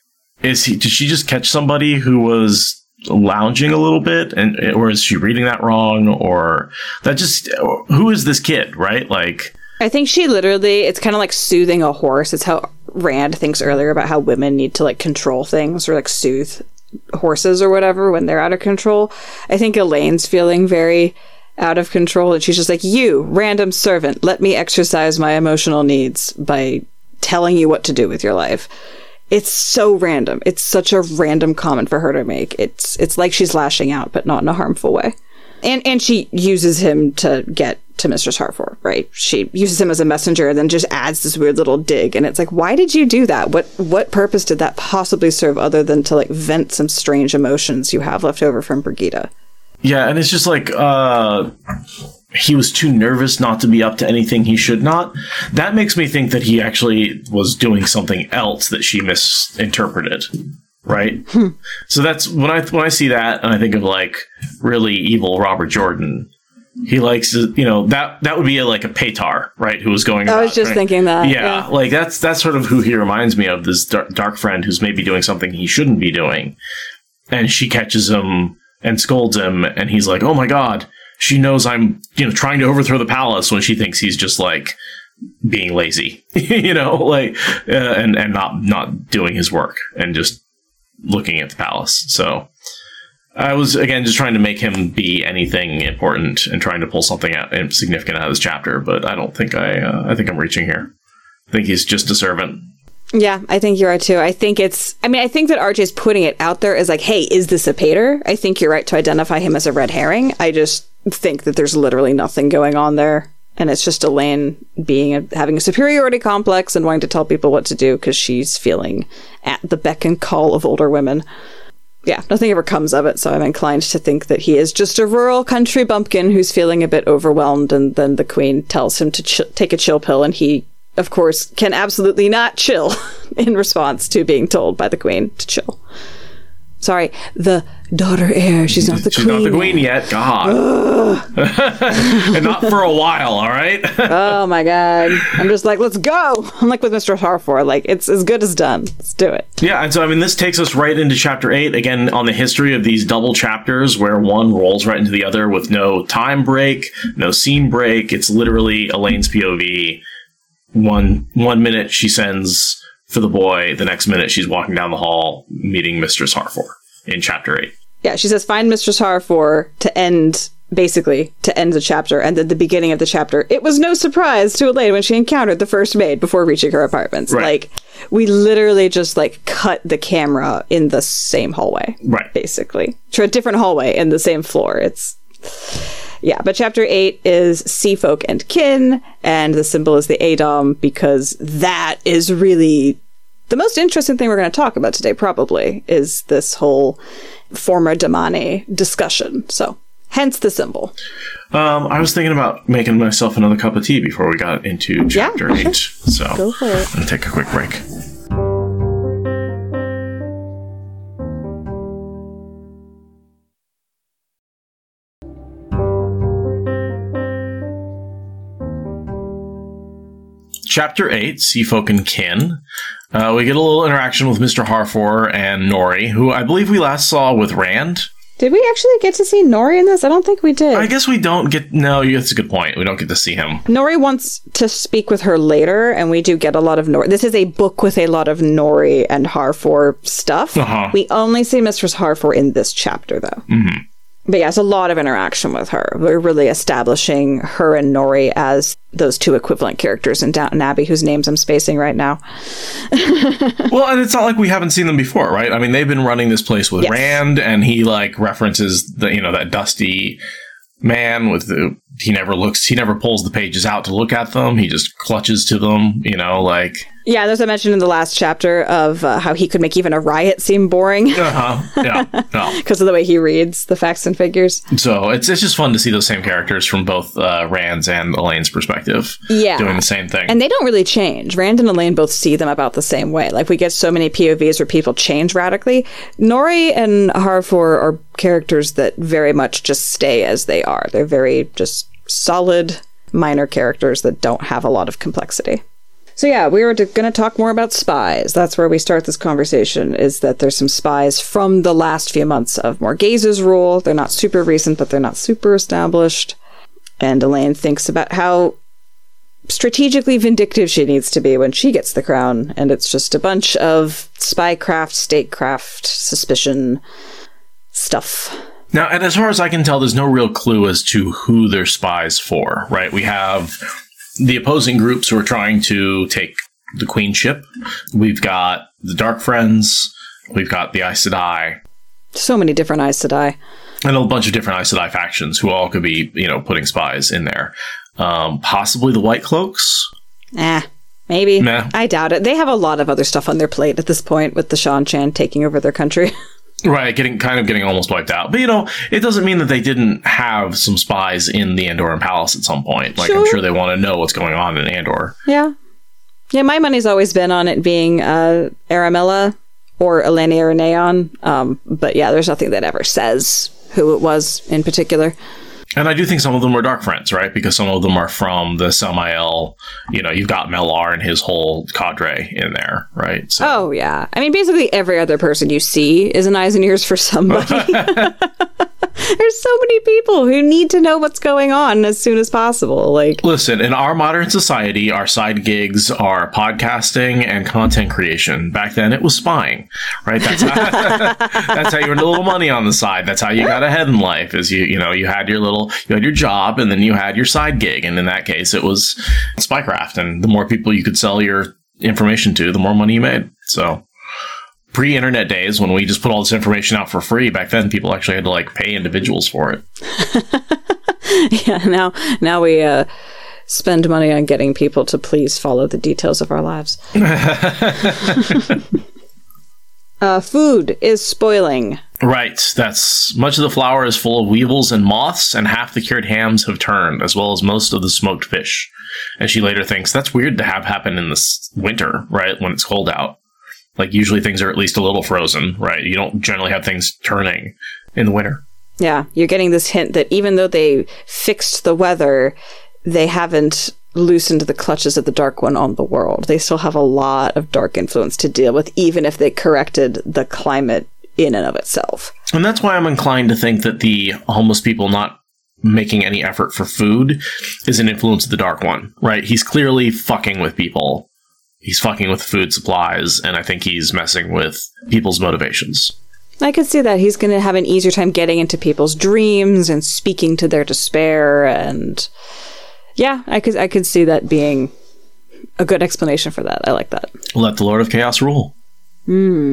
Is he, did she just catch somebody who was lounging a little bit? And, or is she reading that wrong? Or that just, who is this kid, right? Like, I think she literally, it's kind of like soothing a horse. It's how Rand thinks earlier about how women need to, like, control things or, like, soothe horses or whatever when they're out of control. I think Elaine's feeling very out of control, and she's just like, you, random servant, let me exercise my emotional needs by telling you what to do with your life. It's so random. It's such a random comment for her to make. It's it's like she's lashing out, but not in a harmful way. And and she uses him to get to Mistress Harfor, right? She uses him as a messenger and then just adds this weird little dig. And it's like, why did you do that? What what purpose did that possibly serve other than to like vent some strange emotions you have left over from Brigida? Yeah, and it's just like, uh, he was too nervous not to be up to anything he should not. That makes me think that he actually was doing something else that she misinterpreted, right? Hmm. So that's, when I when I see that, and I think of, like, really evil Robert Jordan, he likes to, you know, that that would be a, like a Paytar, right, who was going I about, was just right? thinking that. Yeah, yeah, like, that's, that's sort of who he reminds me of, this dark, dark friend who's maybe doing something he shouldn't be doing. And she catches him and scolds him, and he's like, oh my god, she knows I'm, you know, trying to overthrow the palace, when she thinks he's just, like, being lazy, you know, like, uh, and, and not, not doing his work, and just looking at the palace. So I was, again, just trying to make him be anything important and trying to pull something out significant out of this chapter, but I don't think I, uh, I think I'm reaching here. I think he's just a servant. Yeah, I think you're right too. I think it's, I mean, I think that R J's putting it out there as like, hey, is this a Pater? I think you're right to identify him as a red herring. I just think that there's literally nothing going on there. And it's just Elaine being a, having a superiority complex and wanting to tell people what to do because she's feeling at the beck and call of older women. Yeah, nothing ever comes of it, so I'm inclined to think that he is just a rural country bumpkin who's feeling a bit overwhelmed, and then the queen tells him to ch- take a chill pill, and he, of course, can absolutely not chill in response to being told by the queen to chill. Sorry, the daughter heir. She's not the She's queen. She's not the queen yet. God. And not for a while, all right? Oh, my God. I'm just like, let's go. I'm like with Mister Harfor. Like, it's as good as done. Let's do it. Yeah, and so, I mean, this takes us right into chapter eight, again, on the history of these double chapters where one rolls right into the other with no time break, no scene break. It's literally Elaine's P O V. One one minute she sends for the boy, the next minute she's walking down the hall meeting Mistress Harfor in chapter eight. Yeah, she says, find Mistress Harfor to end, basically, to end the chapter. And at the beginning of the chapter, it was no surprise to Elaine when she encountered the first maid before reaching her apartments. Right. Like, we literally just, like, cut the camera in the same hallway. Right. Basically. To a different hallway in the same floor. It's... Yeah, but chapter eight is Sea Folk and Kin, and the symbol is the Adom, because that is really the most interesting thing we're going to talk about today, probably, is this whole forma Damane discussion. So, hence the symbol. Um, I was thinking about making myself another cup of tea before we got into chapter yeah, okay. eight. So, go for it. I'm going to take a quick break. Chapter eight, Sea Folk and Kin. Uh, we get a little interaction with Mister Harfor and Nori, who I believe we last saw with Rand. Did we actually get to see Nori in this? I don't think we did. I guess we don't get... No, that's a good point. We don't get to see him. Nori wants to speak with her later, and we do get a lot of Nori. This is a book with a lot of Nori and Harfor stuff. Uh-huh. We only see Mistress Harfor in this chapter, though. Mm-hmm. But yeah, it's a lot of interaction with her. We're really establishing her and Nori as those two equivalent characters in Downton Abbey, whose names I'm spacing right now. Well, and it's not like we haven't seen them before, right? I mean, they've been running this place with yes. Rand, and he, like, references the, you know, that dusty man with the... He never looks... He never pulls the pages out to look at them. He just clutches to them, you know, like... Yeah, there's a mention in the last chapter of uh, how he could make even a riot seem boring. Uh-huh. Yeah. No. Because of the way he reads the facts and figures. So it's it's just fun to see those same characters from both uh, Rand's and Elaine's perspective. Yeah. Doing the same thing. And they don't really change. Rand and Elaine both see them about the same way. Like, we get so many P O Vs where people change radically. Nori and Harfor are characters that very much just stay as they are. They're very just solid, minor characters that don't have a lot of complexity. So yeah, we were going to talk more about spies. That's where we start this conversation, is that there's some spies from the last few months of Morghase's rule. They're not super recent, but they're not super established. And Elaine thinks about how strategically vindictive she needs to be when she gets the crown. And it's just a bunch of spycraft, statecraft, suspicion stuff. Now, and as far as I can tell, there's no real clue as to who they're spies for, right? We have the opposing groups who are trying to take the Queen ship. We've got the Dark Friends. We've got the Aes Sedai. So many different Aes Sedai. And a bunch of different Aes Sedai factions who all could be, you know, putting spies in there. Um, possibly the White Cloaks. Eh, maybe. Nah. I doubt it. They have a lot of other stuff on their plate at this point with the Shan-Chan taking over their country. Right, getting kind of getting almost wiped out. But, you know, it doesn't mean that they didn't have some spies in the Andoran Palace at some point. Like, sure. I'm sure they want to know what's going on in Andor. Yeah. Yeah, my money's always been on it being uh, Aramilla or Eleni Araneon. Um, but, yeah, there's nothing that ever says who it was in particular. And I do think some of them were Dark Friends, right? Because some of them are from the Samael. You know, you've got Melar and his whole cadre in there, right? So. Oh, yeah. I mean, basically every other person you see is an eyes and ears for somebody. There's so many people who need to know what's going on as soon as possible. Like, listen, in our modern society, our side gigs are podcasting and content creation. Back then, it was spying, right? That's how, that's how you earned a little money on the side. That's how you got ahead in life. Is you, you know, you had your little, you had your job, and then you had your side gig, and in that case, it was spycraft. And the more people you could sell your information to, the more money you made. So. Pre-internet days, when we just put all this information out for free, back then people actually had to like pay individuals for it. Yeah, now now we uh, spend money on getting people to please follow the details of our lives. uh, food is spoiling. Right. That's much of the flour is full of weevils and moths, and half the cured hams have turned, as well as most of the smoked fish. And she later thinks that's weird to have happen in this winter, right, when it's cold out. Like, usually things are at least a little frozen, right? You don't generally have things turning in the winter. Yeah, you're getting this hint that even though they fixed the weather, they haven't loosened the clutches of the Dark One on the world. They still have a lot of dark influence to deal with, even if they corrected the climate in and of itself. And that's why I'm inclined to think that the homeless people not making any effort for food is an influence of the Dark One, right? He's clearly fucking with people. He's fucking with food supplies, and I think he's messing with people's motivations. I could see that. He's going to have an easier time getting into people's dreams and speaking to their despair, and yeah, I could I could see that being a good explanation for that. I like that. Let the Lord of Chaos rule. Hmm.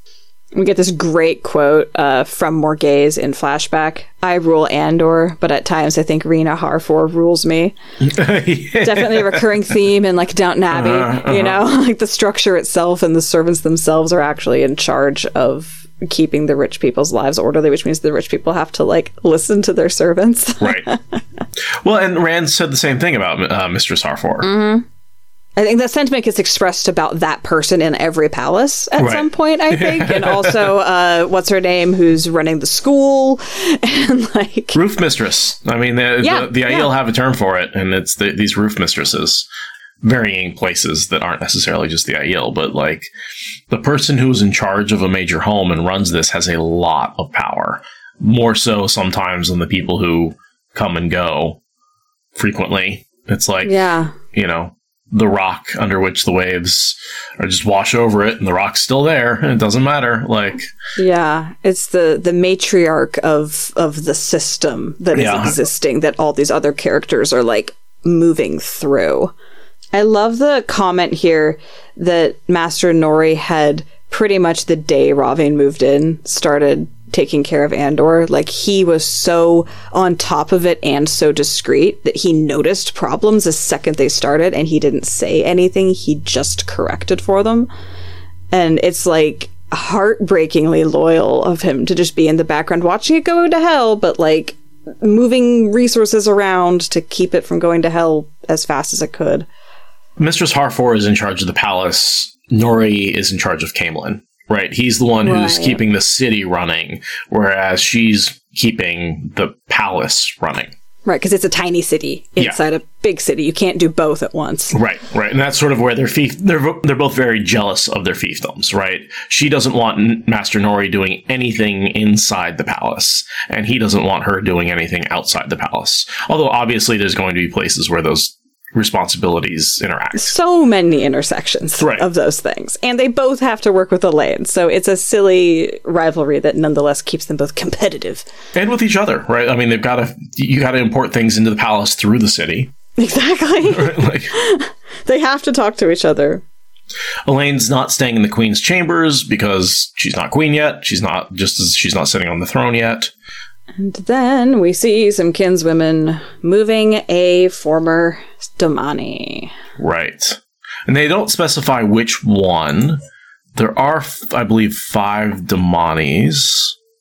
We get this great quote uh, from Morghese in flashback. I rule Andor, but at times I think Rena Harfor rules me. Yeah. Definitely a recurring theme in like Downton Abbey, uh-huh, uh-huh. You know? Like the structure itself and the servants themselves are actually in charge of keeping the rich people's lives orderly, which means the rich people have to like listen to their servants. Right. Well, and Rand said the same thing about uh, Mistress Harfor. Mm-hmm. I think that sentiment gets expressed about that person in every palace at right. some point, I think. And also, uh, what's her name, who's running the school? And like Roof Mistress. I mean, the, yeah, the, the Aiel yeah. have a term for it, and it's the, these roof mistresses. Varying places that aren't necessarily just the Aiel, but like the person who's in charge of a major home and runs this has a lot of power. More so sometimes than the people who come and go frequently. It's like, yeah. you know, the rock under which the waves are just wash over it, and the rock's still there, and it doesn't matter. Like, yeah, it's the the matriarch of of the system that is yeah. existing that all these other characters are like moving through. I love the comment here that Master Nori had pretty much the day Rahvin moved in started taking care of Andor. Like, he was so on top of it and so discreet that he noticed problems the second they started, and he didn't say anything. He just corrected for them. And it's like heartbreakingly loyal of him to just be in the background watching it go to hell, but like moving resources around to keep it from going to hell as fast as it could. Mistress Harfor is in charge of the palace. Nori is in charge of Caemlyn. Right, he's the one who's right. keeping the city running, whereas she's keeping the palace running. Right, because it's a tiny city inside yeah. a big city. You can't do both at once. Right, right, and that's sort of where their fief they're they're both very jealous of their fiefdoms. Right, she doesn't want Master Nori doing anything inside the palace, and he doesn't want her doing anything outside the palace. Although obviously, there's going to be places where those responsibilities interact. So many intersections right. of those things. And they both have to work with Elaine. So it's a silly rivalry that nonetheless keeps them both competitive. And with each other, right? I mean, they've got to, you got to import things into the palace through the city. Exactly. Right? Like, they have to talk to each other. Elaine's not staying in the queen's chambers because she's not queen yet. She's not, just as she's not sitting on the throne yet. And then we see some kinswomen moving a former Damani. Right. And they don't specify which one. There are, I believe, five Damanis.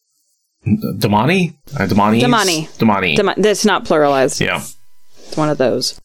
Damani? Uh, Damanis? Damani. Damani. Dam- That's not pluralized. Yeah. It's one of those.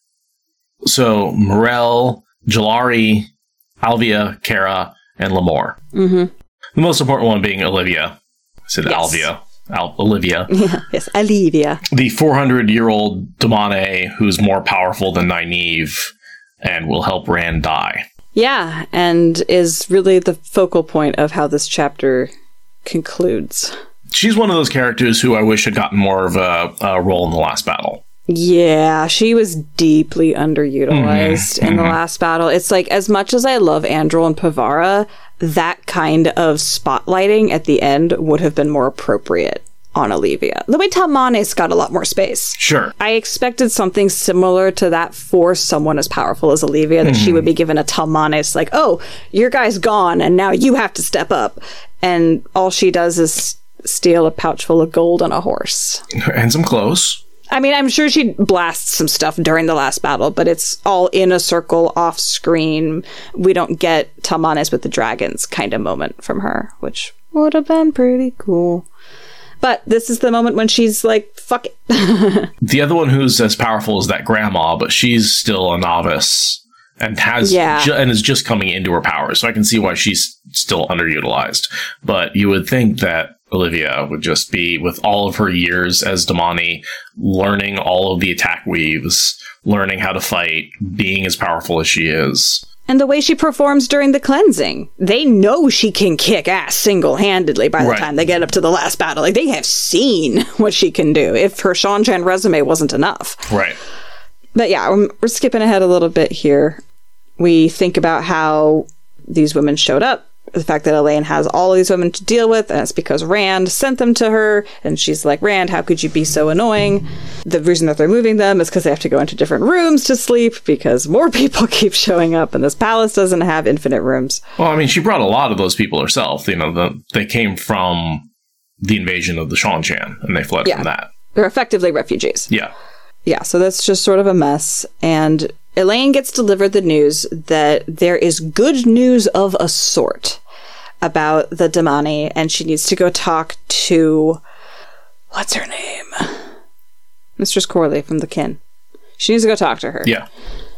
So, Morel, Jalari, Alvia, Kara, and Lamore. Mm-hmm. The most important one being Olivia. I said Yes. Alvia. Al- Olivia. Yeah. Yes, Olivia. The four hundred year old Damane who's more powerful than Nynaeve and will help Rand die. Yeah, and is really the focal point of how this chapter concludes. She's one of those characters who I wish had gotten more of a, a role in the last battle. Yeah, she was deeply underutilized mm-hmm. in the mm-hmm. last battle. It's like, as much as I love Andral and Pavara, that kind of spotlighting at the end would have been more appropriate on Olivia. The way Talmanes got a lot more space. Sure. I expected something similar to that for someone as powerful as Olivia, that mm-hmm. she would be given a Talmanes, like, oh, your guy's gone, and now you have to step up. And all she does is steal a pouch full of gold on a horse. And some clothes. I mean, I'm sure she blasts some stuff during the last battle, but it's all in a circle off screen. We don't get Talmanes with the dragons kind of moment from her, which would have been pretty cool. But this is the moment when she's like, fuck it. The other one who's as powerful as that grandma, but she's still a novice and has yeah. ju- and is just coming into her powers. So I can see why she's still underutilized. But you would think that Olivia would just be, with all of her years as Damani, learning all of the attack weaves, learning how to fight, being as powerful as she is. And the way she performs during the cleansing. They know she can kick ass single-handedly by the right. time they get up to the last battle. Like, they have seen what she can do if her Seanchan resume wasn't enough. Right. But yeah, we're skipping ahead a little bit here. We think about how these women showed up. The fact that Elaine has all of these women to deal with, and it's because Rand sent them to her, and she's like, Rand, how could you be so annoying? The reason that they're moving them is because they have to go into different rooms to sleep, because more people keep showing up, and this palace doesn't have infinite rooms. Well, I mean, she brought a lot of those people herself. You know, the, they came from the invasion of the Seanchan, and they fled yeah. from that. They're effectively refugees. Yeah. Yeah, so that's just sort of a mess, and Elaine gets delivered the news that there is good news of a sort about the Damani, and she needs to go talk to, what's her name? Mistress Corley from the Kin. She needs to go talk to her. Yeah.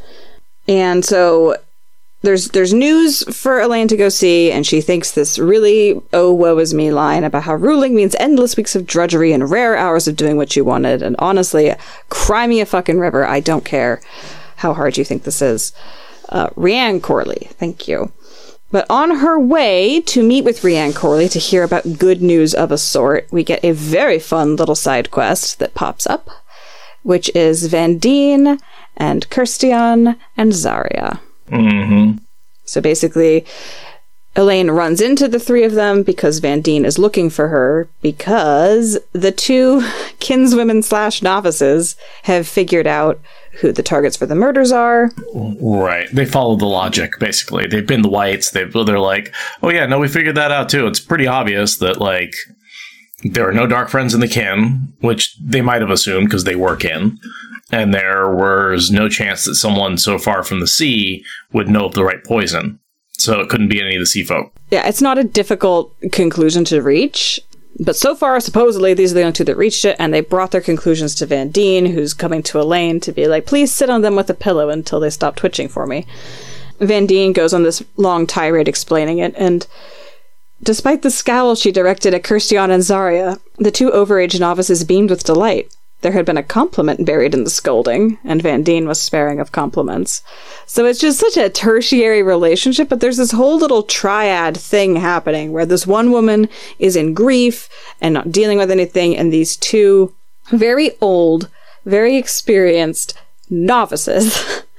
And so there's there's news for Elaine to go see, and she thinks this really oh woe is me line about how ruling means endless weeks of drudgery and rare hours of doing what you wanted, and honestly, cry me a fucking river. I don't care how hard you think this is. Uh, Rianne Corley, thank you. But on her way to meet with Rianne Corley to hear about good news of a sort, we get a very fun little side quest that pops up, which is Vandene and Kirstian and Zarya. Mm-hmm. So basically, Elaine runs into the three of them because Vandene is looking for her, because the two kinswomen slash novices have figured out who the targets for the murders are. Right. They follow the logic, basically. They've been the whites. They've, they're like, oh yeah, no, we figured that out too. It's pretty obvious that, like, there are no dark friends in the kin, which they might have assumed because they were kin. And there was no chance that someone so far from the sea would know of the right poison. So it couldn't be any of the sea folk. Yeah, it's not a difficult conclusion to reach. But so far, supposedly, these are the only two that reached it, and they brought their conclusions to Vandene, who's coming to Elaine to be like, please sit on them with a pillow until they stop twitching for me. Vandene goes on this long tirade explaining it, and despite the scowl she directed at Kirstian and Zarya, the two overage novices beamed with delight. There had been a compliment buried in the scolding, and Vandene was sparing of compliments. So it's just such a tertiary relationship, but there's this whole little triad thing happening where this one woman is in grief and not dealing with anything, and these two very old, very experienced novices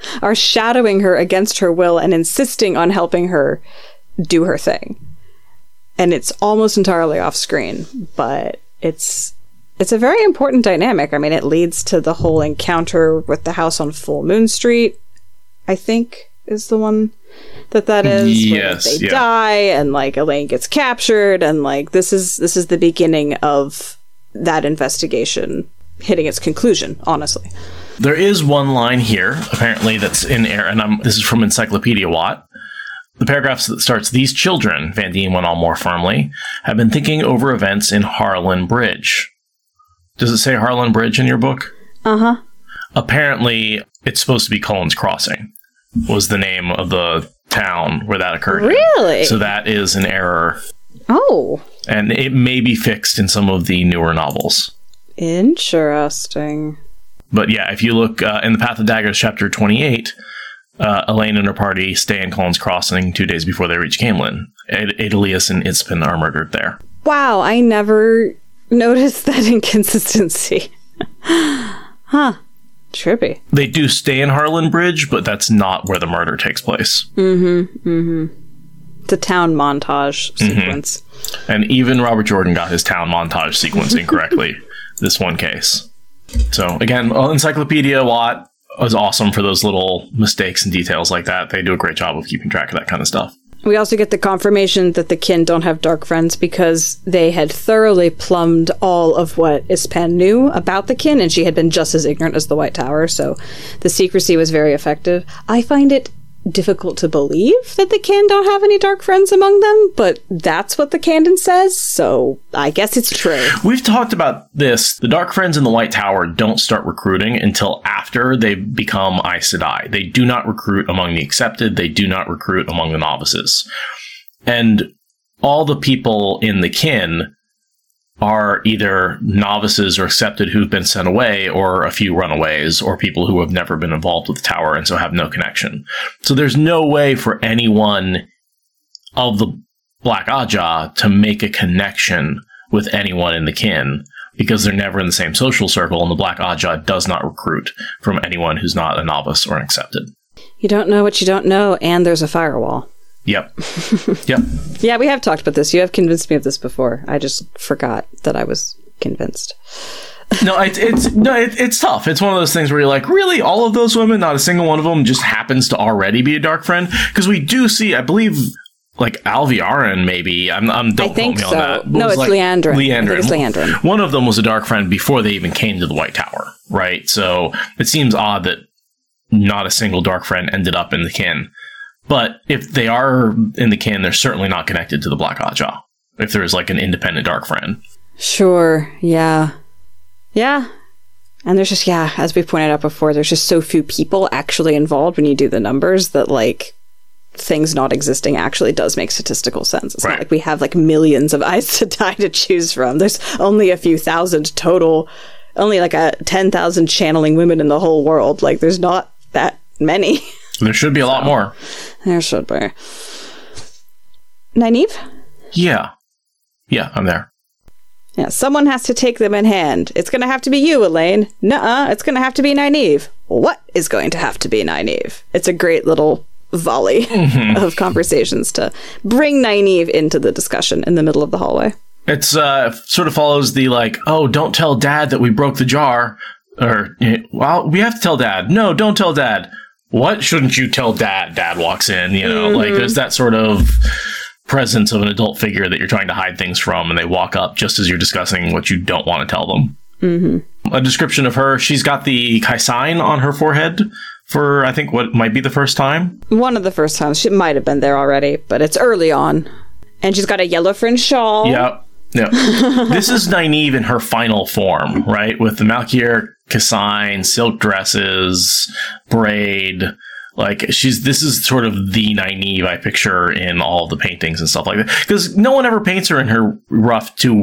are shadowing her against her will and insisting on helping her do her thing. And it's almost entirely off screen, but it's it's a very important dynamic. I mean, it leads to the whole encounter with the house on Full Moon Street, I think, is the one that that is. Yes, where they yeah. die, and like Elaine gets captured, and like this is this is the beginning of that investigation hitting its conclusion, honestly. There is one line here, apparently, that's in air, and I'm, this is from Encyclopedia Watt. The paragraph that starts, "These children," Van Dien went on more firmly, "have been thinking over events in Harlan Bridge." Does it say Harlan Bridge in your book? Uh-huh. Apparently, it's supposed to be Cullen's Crossing, was the name of the town where that occurred. Really? So that is an error. Oh. And it may be fixed in some of the newer novels. Interesting. But yeah, if you look uh, in The Path of Daggers, chapter twenty-eight, uh, Elaine and her party stay in Cullen's Crossing two days before they reach Camelin. Ad- Adelius and Itzpin are murdered there. Wow, I never noticed that inconsistency. Huh. Trippy. They do stay in Harlan Bridge, but that's not where the murder takes place. Mm-hmm. Mm-hmm. It's a town montage sequence. Mm-hmm. And even Robert Jordan got his town montage sequence incorrectly this one case. So again, Encyclopedia Watt was awesome for those little mistakes and details like that. They do a great job of keeping track of that kind of stuff. We also get the confirmation that the kin don't have dark friends because they had thoroughly plumbed all of what Ispan knew about the kin, and she had been just as ignorant as the White Tower, so the secrecy was very effective. I find it difficult to believe that the kin don't have any dark friends among them, but that's what the canon says, so I guess it's true. We've talked about this. The Dark Friends in the White Tower don't start recruiting until after they become Aes Sedai. They do not recruit among the accepted. They do not recruit among the novices. And all the people in the kin are either novices or accepted who've been sent away, or a few runaways, or people who have never been involved with the tower and so have no connection. So there's no way for anyone of the Black Ajah to make a connection with anyone in the kin, because they're never in the same social circle, and the Black Ajah does not recruit from anyone who's not a novice or an accepted. You don't know what you don't know, and there's a firewall. Yep. Yep. Yeah, we have talked about this. You have convinced me of this before. I just forgot that I was convinced. No, it, it's no, it, it's tough. It's one of those things where you're like, really, all of those women, not a single one of them just happens to already be a dark friend? Because we do see, I believe, like Alviarin, maybe. I'm, I'm don't I think quote me so. on that. No, it's like, Leandrin. Leandrin. I think it's Leandrin. One of them was a dark friend before they even came to the White Tower, right? So it seems odd that not a single dark friend ended up in the kin. But if they are in the kin, they're certainly not connected to the Black Ajah. If there is like an independent dark friend. Sure, yeah. Yeah. And there's just, yeah, as we pointed out before, there's just so few people actually involved when you do the numbers that, like, things not existing actually does make statistical sense. It's right. not like we have, like, millions of Aes Sedai to choose from. There's only a few thousand total, only, like, a ten thousand channeling women in the whole world. Like, there's not that many. There should be a so, lot more. There should be. Nynaeve? Yeah. Yeah, I'm there. Yeah, someone has to take them in hand. It's going to have to be you, Elaine. Nuh-uh, it's going to have to be Nynaeve. What is going to have to be Nynaeve? It's a great little volley mm-hmm. of conversations to bring Nynaeve into the discussion in the middle of the hallway. It's uh, sort of follows the, like, oh, don't tell Dad that we broke the jar. Or, well, we have to tell Dad. No, don't tell Dad. What? Shouldn't you tell Dad? Dad walks in, you know, mm-hmm. like there's that sort of presence of an adult figure that you're trying to hide things from, and they walk up just as you're discussing what you don't want to tell them. Mm-hmm. A description of her, she's got the Kai sign on her forehead for, I think, what might be the first time. One of the first times. She might have been there already, but it's early on. And she's got a yellow fringe shawl. Yeah. Yeah. This is Nynaeve in her final form, right? With the Malkier Kassain, silk dresses, braid. Like, she's, this is sort of the Nynaeve I picture in all the paintings and stuff like that. Because no one ever paints her in her rough to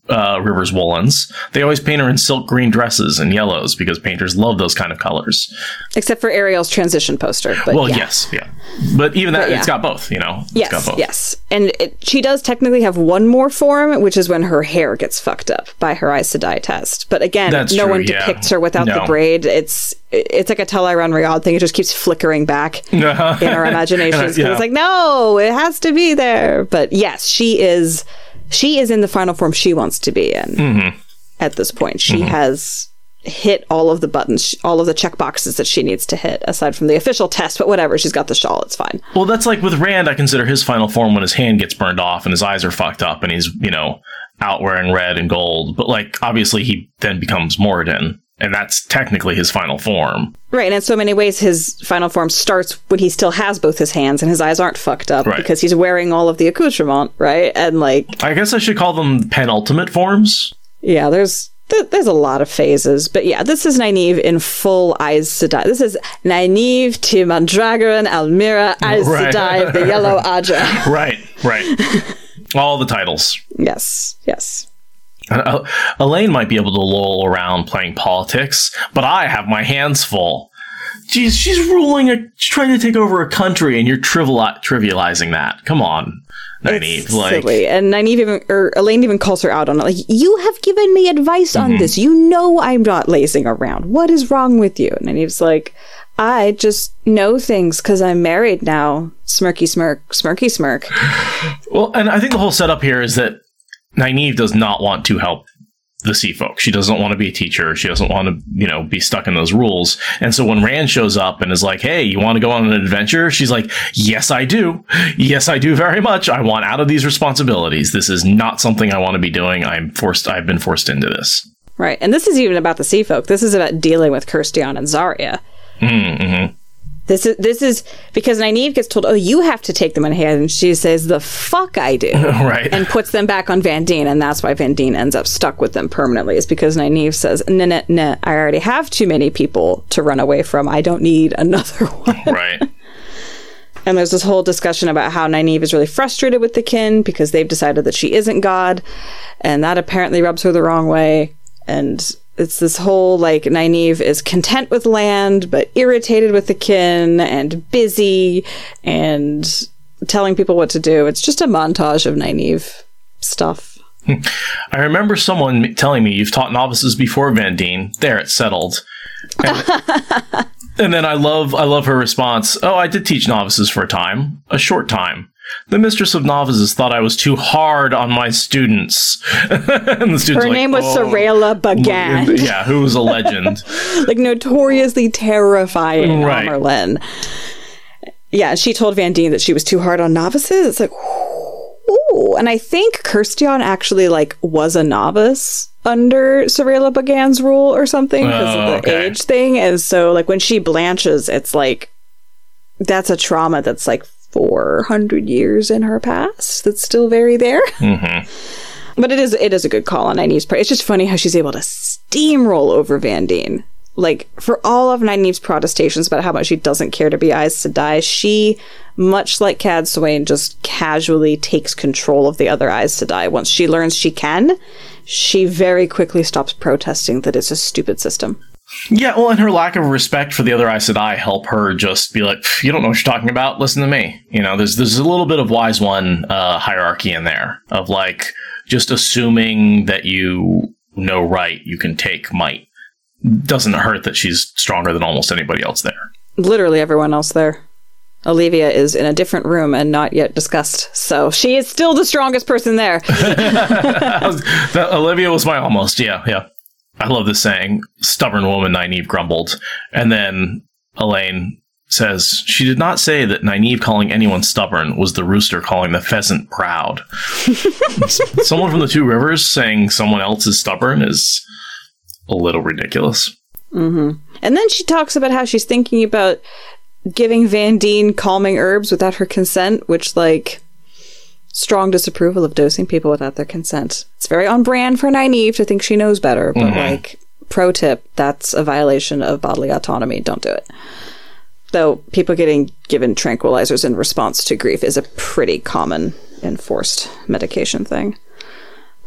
uh, River's woolens. They always paint her in silk green dresses and yellows because painters love those kind of colors. Except for Ariel's transition poster. But well, yeah. yes, yeah. But even that, but yeah. it's got both, you know? It's yes, got both. yes. And it, she does technically have one more form, which is when her hair gets fucked up by her Aes Sedai test. But again, That's no true, one yeah. depicts her without No. the braid. It's it's like a Teleron Riyadh thing. It just keeps flickering back in our imaginations. Yeah. It's like, no, it has to be there. But yes, she is... She is in the final form she wants to be in Mm-hmm. at this point. She Mm-hmm. has hit all of the buttons, all of the check boxes that she needs to hit, aside from the official test, but whatever. She's got the shawl. It's fine. Well, that's like with Rand, I consider his final form when his hand gets burned off and his eyes are fucked up and he's, you know, out wearing red and gold. But, like, obviously he then becomes Moradin, and that's technically his final form. Right, and in so many ways, his final form starts when he still has both his hands and his eyes aren't fucked up Right. because he's wearing all of the accoutrement, right? And, like... I guess I should call them penultimate forms. Yeah, there's... th- There's a lot of phases, but yeah, this is Nynaeve in full Aes Sedai. This is Nynaeve to Mandragoran, Almira, Aes Right. Sedai of the Yellow Aja. Right, right. All the titles. Yes, yes. Uh, Elaine might be able to loll around playing politics, but I have my hands full. Jeez, she's ruling a, she's trying to take over a country, and you're triviali- trivializing that. Come on, Nynaeve. It's Like, silly. And Nynaeve even, or Elaine even calls her out on it. Like, you have given me advice on Mm-hmm. this. You know I'm not lazing around. What is wrong with you? And Nynaeve's like, I just know things because I'm married now. Smirky smirk, smirky smirk. well, and I think the whole setup here is that Nynaeve does not want to help the sea folk. She doesn't want to be a teacher. She doesn't want to, you know, be stuck in those rules. And so when Rand shows up and is like, hey, you want to go on an adventure? She's like, yes, I do. Yes, I do very much. I want out of these responsibilities. This is not something I want to be doing. I'm forced. I've been forced into this. Right. And this is even about the sea folk. This is about dealing with Kirstion and Zarya. Mm-hmm. This is this is because Nynaeve gets told, oh, you have to take them in hand. And she says, the fuck I do. Right. And puts them back on Van Dien. And that's why Van Dien ends up stuck with them permanently. Is because Nynaeve says, nah, nah, nah, I already have too many people to run away from. I don't need another one. Right. And there's this whole discussion about how Nynaeve is really frustrated with the kin because they've decided that she isn't God. And that apparently rubs her the wrong way. And it's this whole, like, Nynaeve is content with land, but irritated with the kin and busy and telling people what to do. It's just a montage of Nynaeve stuff. I remember someone telling me, you've taught novices before, Van Dien. There, it's settled. And, and then I love I love her response. Oh, I did teach novices for a time. A short time. The mistress of novices thought I was too hard on my students. And the students Her like, name was oh. Sarayla Bagan. Yeah, who was a legend. Like, notoriously terrifying Right. Amerlin. Yeah, she told Van Dien that she was too hard on novices. It's like, ooh. And I think Kirstion actually, like, was a novice under Sarayla Bagan's rule or something because Oh, of the okay. age thing. And so, like, when she blanches, it's like, that's a trauma that's, like, four hundred years in her past that's still very there. Mm-hmm. But it is it is a good call on Nynaeve's part. It's just funny how she's able to steamroll over Van Dien. Like, for all of Nynaeve's protestations about how much she doesn't care to be Aes Sedai, she, much like Cad Swain, just casually takes control of the other Aes Sedai. Once she learns she can, she very quickly stops protesting that it's a stupid system. Yeah, well, and her lack of respect for the other Aes Sedai help her just be like, you don't know what you're talking about, listen to me. You know, there's there's a little bit of Wise One uh, hierarchy in there, of like, just assuming that you know right, you can take might. Doesn't hurt that she's stronger than almost anybody else there. Literally everyone else there. Olivia is in a different room and not yet discussed, so she is still the strongest person there. That, Olivia was my almost, yeah, yeah. I love this saying, stubborn woman, Nynaeve grumbled. And then Elaine says, she did not say that Nynaeve calling anyone stubborn was the rooster calling the pheasant proud. Someone from the Two Rivers saying someone else is stubborn is a little ridiculous. Mm-hmm. And then she talks about how she's thinking about giving Van Dien calming herbs without her consent, which, like, strong disapproval of dosing people without their consent. It's very on brand for Nynaeve to think she knows better, but, mm-hmm. like, pro tip, that's a violation of bodily autonomy. Don't do it. Though people getting given tranquilizers in response to grief is a pretty common enforced medication thing.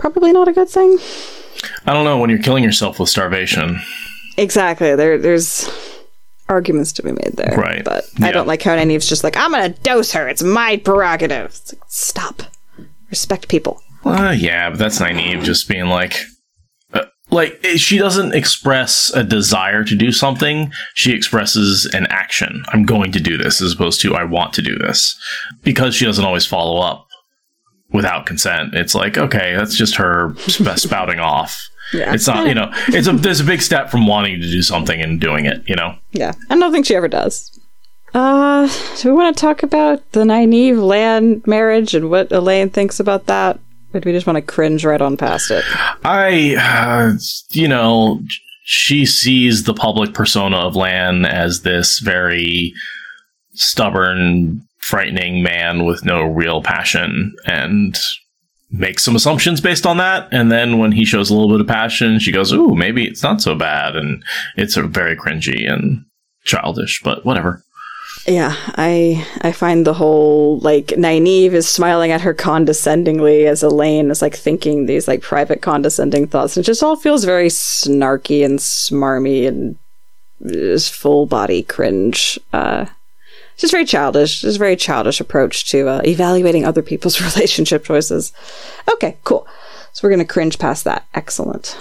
probably not a good thing. I don't know, when you're killing yourself with starvation. Exactly. There, there's arguments to be made there. Right. But yeah. I don't like how Nynaeve's just like, I'm going to dose her. It's my prerogative. It's like, stop. Respect people. Uh, yeah, but that's Nynaeve just being like... Uh, like, she doesn't express a desire to do something. She expresses an action. I'm going to do this, as opposed to I want to do this. Because she doesn't always follow up without consent. It's like, okay, that's just her sp- spouting off. Yeah. It's not, you know, it's a there's a big step from wanting to do something and doing it, you know? Yeah. I don't think she ever does. Uh, do we want to talk about the Nynaeve Lan marriage and what Elaine thinks about that? Or do we just want to cringe right on past it? I, uh, you know, she sees the public persona of Lan as this very stubborn, frightening man with no real passion, and makes some assumptions based on that. And then when he shows a little bit of passion, she goes, ooh, maybe it's not so bad. And it's a very cringy and childish, but whatever. Yeah, I I find the whole, like, Nynaeve is smiling at her condescendingly as Elaine is, like, thinking these, like, private condescending thoughts. It just all feels very snarky and smarmy and just full body cringe. Uh, just very childish. Just a very childish approach to uh, evaluating other people's relationship choices. Okay, cool. So we're going to cringe past that. Excellent.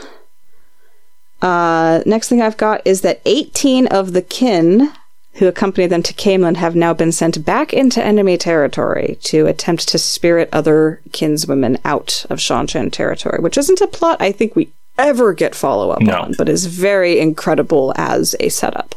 Uh, next thing I've got is that eighteen of the kin who accompany them to Caemlyn have now been sent back into enemy territory to attempt to spirit other kinswomen out of Seanchan territory, which isn't a plot I think we ever get follow-up no. on, but is very incredible as a setup.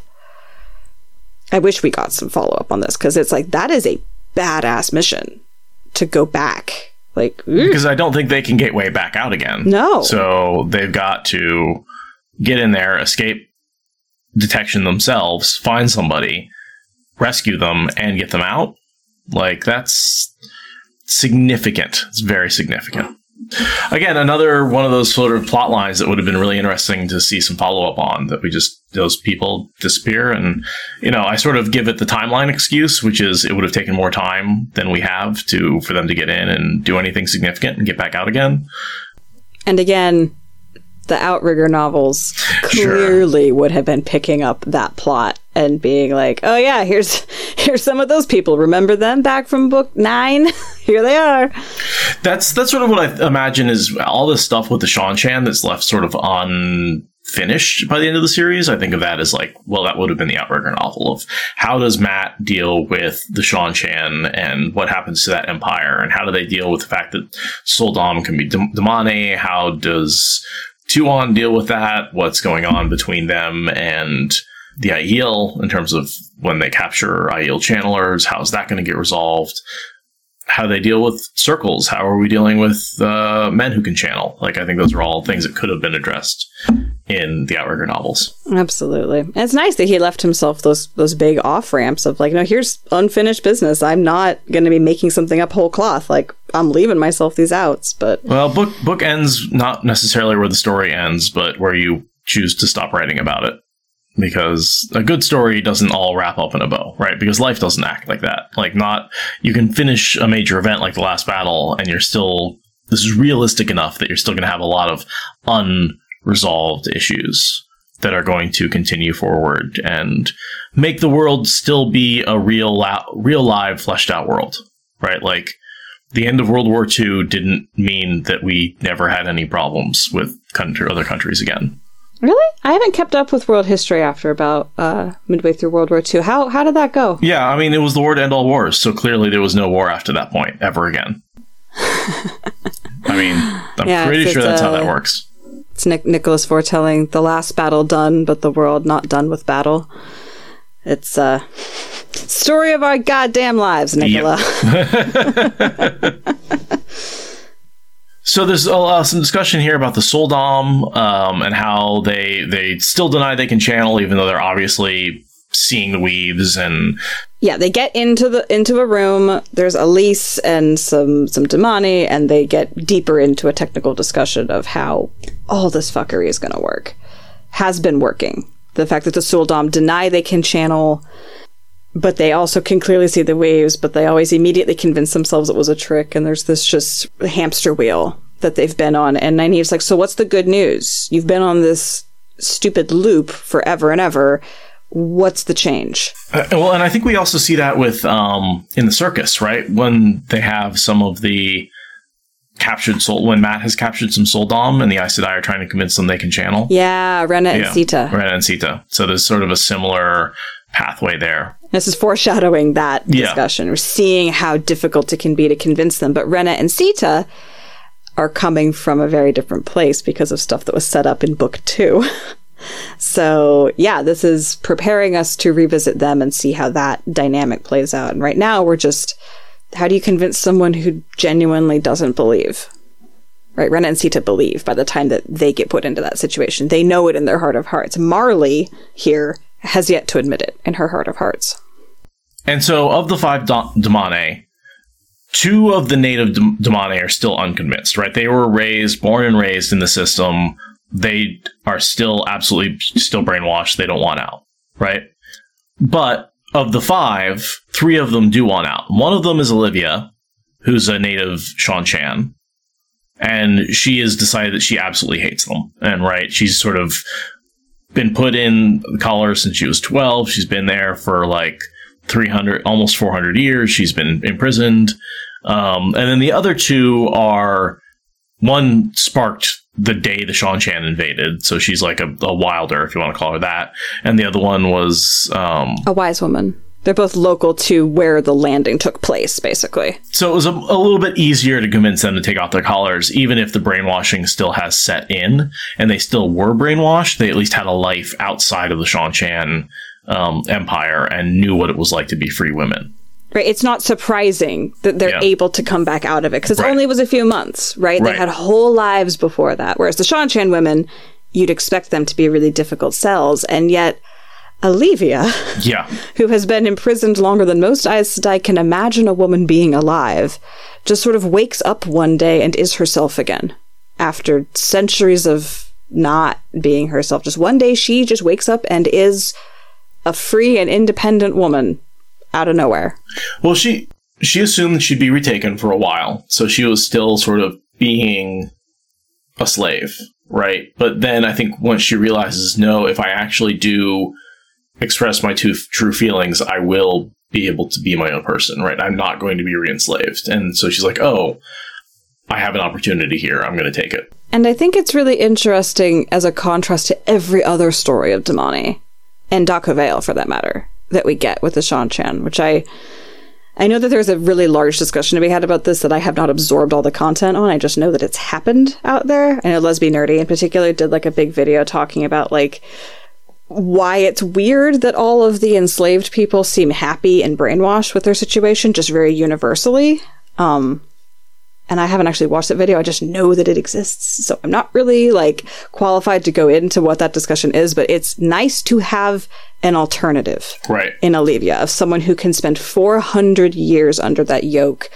I wish we got some follow-up on this, because it's like, that is a badass mission to go back. Like, ooh. Because I don't think they can get way back out again. No. So they've got to get in there, escape detection themselves, find somebody, rescue them, and get them out. Like, that's significant. It's very significant. Again, another one of those sort of plot lines that would have been really interesting to see some follow-up on, that we just, those people disappear. And, you know, I sort of give it the timeline excuse, which is it would have taken more time than we have to for them to get in and do anything significant and get back out again. And again, the Outrigger novels clearly sure. would have been picking up that plot and being like, oh yeah, here's here's some of those people. Remember them back from book nine? Here they are. That's that's sort of what I imagine is all this stuff with the Seanchan that's left sort of unfinished by the end of the series. I think of that as like, well, that would have been the Outrigger novel of how does Mat deal with the Seanchan and what happens to that empire, and how do they deal with the fact that Soldam can be Damane? How does Tuon deal with that? What's going on between them and the Aiel in terms of when they capture Aiel channelers? How's that going to get resolved? How do they deal with circles? How are we dealing with uh, men who can channel? Like, I think those are all things that could have been addressed in the Outrigger novels. Absolutely. And it's nice that he left himself those those big off-ramps of like, no, here's unfinished business. I'm not going to be making something up whole cloth. Like, I'm leaving myself these outs, but... Well, book book ends not necessarily where the story ends, but where you choose to stop writing about it. Because a good story doesn't all wrap up in a bow, right? Because life doesn't act like that. Like, not... You can finish a major event like The Last Battle, and you're still... This is realistic enough that you're still going to have a lot of unresolved issues that are going to continue forward and make the world still be a real, la- real live, fleshed out world, right? Like, the end of World War Two didn't mean that we never had any problems with country, other countries again. Really? I haven't kept up with world history after about uh, midway through World War Two. How how did that go? Yeah, I mean, it was the war to end all wars, so clearly there was no war after that point, ever again. I mean, I'm yeah, pretty sure that's uh, how that works. It's Nic- Nicholas foretelling the last battle done, but the world not done with battle. It's a uh, story of our goddamn lives, Nicola. Yep. So there's uh, some discussion here about the Soldam um, and how they they still deny they can channel, even though they're obviously seeing the weaves. And yeah, they get into the into a room. There's Elise and some some Damane, and they get deeper into a technical discussion of how all this fuckery is going to work. Has been working. The fact that the Soldam deny they can channel, but they also can clearly see the waves, but they always immediately convince themselves it was a trick, and there's this just hamster wheel that they've been on. And Nynaeve's like, so what's the good news? You've been on this stupid loop forever and ever. What's the change? Uh, well, and I think we also see that with um, in the circus, right? When they have some of the captured soul, when Mat has captured some Soldom and the Aes Sedai are trying to convince them they can channel. Yeah, Rena and yeah, Sita. Rena and Sita. So there's sort of a similar pathway there. This is foreshadowing that yeah. discussion. We're seeing how difficult it can be to convince them. But Rena and Sita are coming from a very different place because of stuff that was set up in book two. So, yeah, this is preparing us to revisit them and see how that dynamic plays out. And right now, we're just, how do you convince someone who genuinely doesn't believe? Right? Rena and Sita believe by the time that they get put into that situation. They know it in their heart of hearts. Marley here has yet to admit it in her heart of hearts. And so, of the five da- Damane, two of the native D- Damane are still unconvinced, right? They were raised, born and raised in the system. They are still absolutely still brainwashed. They don't want out, right? But of the five, three of them do want out. One of them is Olivia, who's a native Seanchan, and she has decided that she absolutely hates them. And right, she's sort of been put in the collar since she was twelve. She's been there for like three hundred, almost four hundred years. She's been imprisoned. Um, and then the other two are, one sparked the day the Seanchan invaded, so she's like a, a wilder, if you want to call her that. And the other one was um, a wise woman. They're both local to where the landing took place, basically. So it was a, a little bit easier to convince them to take off their collars, even if the brainwashing still has set in, and they still were brainwashed. They at least had a life outside of the Seanchan um, empire and knew what it was like to be free women. Right, it's not surprising that they're yeah. able to come back out of it, because it right. only was a few months, right? right? They had whole lives before that, whereas the Seanchan women, you'd expect them to be really difficult cells, and yet Olivia, yeah. who has been imprisoned longer than most Aes Sedai can imagine a woman being alive, just sort of wakes up one day and is herself again, after centuries of not being herself. Just one day she just wakes up and is a free and independent woman. Out of nowhere. Well, she she assumed she'd be retaken for a while, so she was still sort of being a slave, right? But then I think once she realizes, no, if I actually do express my two, true feelings, I will be able to be my own person, right? I'm not going to be re-enslaved. And so she's like, oh, I have an opportunity here. I'm going to take it. And I think it's really interesting as a contrast to every other story of Damane, and Dako Vale for that matter, that we get with the Seanchan, which I I know that there's a really large discussion to be had about this that I have not absorbed all the content on. I just know that it's happened out there. I know Lesbi Nerdy in particular did like a big video talking about like why it's weird that all of the enslaved people seem happy and brainwashed with their situation just very universally. Um, and I haven't actually watched that video. I just know that it exists. So I'm not really like qualified to go into what that discussion is, but it's nice to have an alternative right. in Olivia of someone who can spend four hundred years under that yoke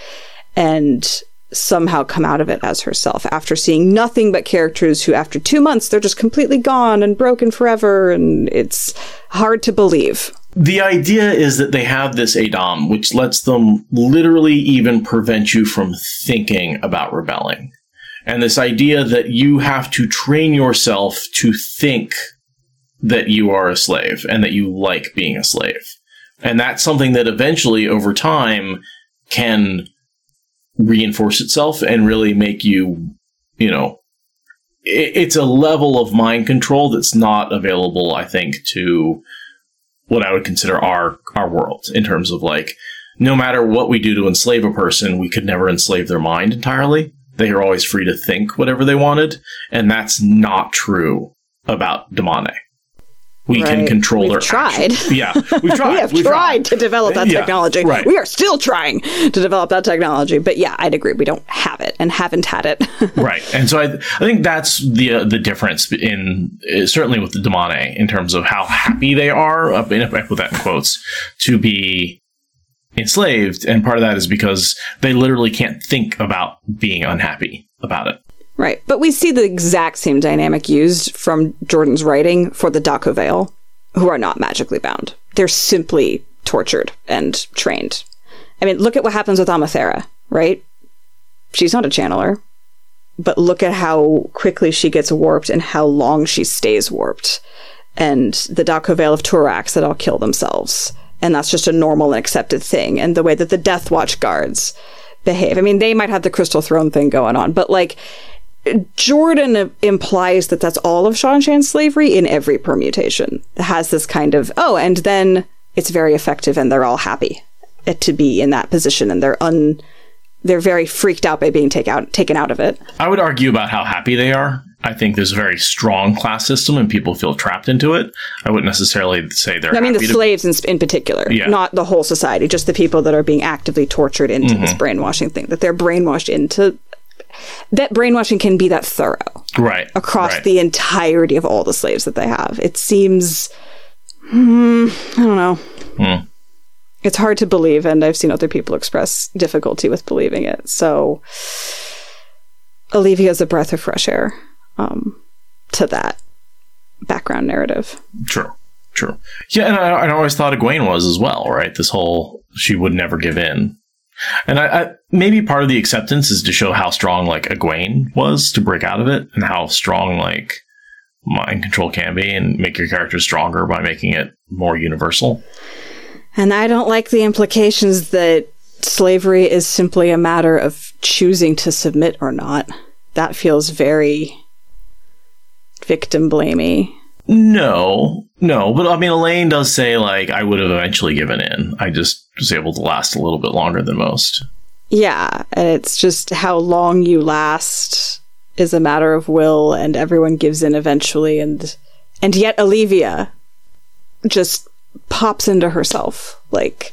and somehow come out of it as herself after seeing nothing but characters who after two months they're just completely gone and broken forever, and it's hard to believe. The idea is that they have this Adam, which lets them literally even prevent you from thinking about rebelling. And this idea that you have to train yourself to think that you are a slave and that you like being a slave. And that's something that eventually, over time, can reinforce itself and really make you, you know, it, it's a level of mind control that's not available, I think, to what I would consider our our world, in terms of like, no matter what we do to enslave a person, we could never enslave their mind entirely. They are always free to think whatever they wanted, and that's not true about Damane. We right. can control we've their tried. actions. Yeah, we've tried. we have we've tried, tried to develop that yeah, technology. Right. We are still trying to develop that technology. But yeah, I'd agree. We don't have it and haven't had it. Right. And so I, I think that's the uh, the difference in uh, certainly with the Damane in terms of how happy they are, uh, in, I put that in quotes, to be enslaved. And part of that is because they literally can't think about being unhappy about it. Right. But we see the exact same dynamic used from Jordan's writing for the Dako Vale, who are not magically bound. They're simply tortured and trained. I mean, look at what happens with Amathera, right? She's not a channeler, but look at how quickly she gets warped and how long she stays warped. And the Dako Vale of Turax that all kill themselves. And that's just a normal and accepted thing. And the way that the Death Watch guards behave. I mean, they might have the Crystal Throne thing going on, but like, Jordan implies that that's all of Seanchan's slavery in every permutation. It has this kind of, oh, and then it's very effective and they're all happy to be in that position, and they're un... they're very freaked out by being take out, taken out of it. I would argue about how happy they are. I think there's a very strong class system and people feel trapped into it. I wouldn't necessarily say they're I mean, happy the to- slaves in, in particular, yeah. not the whole society, just the people that are being actively tortured into mm-hmm. this brainwashing thing, that they're brainwashed into. That brainwashing can be that thorough. Right. Across right. the entirety of all the slaves that they have. It seems, hmm, I don't know. Mm. It's hard to believe, and I've seen other people express difficulty with believing it. So, Olivia's a breath of fresh air um, to that background narrative. True, true. Yeah, and I, I always thought Egwene was as well, right? This whole, she would never give in. And I, I maybe part of the acceptance is to show how strong, like, Egwene was to break out of it, and how strong, like, mind control can be, and make your character stronger by making it more universal. And I don't like the implications that slavery is simply a matter of choosing to submit or not. That feels very victim blamey. No, no. But I mean, Elaine does say, like, I would have eventually given in. I just was able to last a little bit longer than most. Yeah, and it's just how long you last is a matter of will, and everyone gives in eventually. And, and yet Olivia just pops into herself. Like,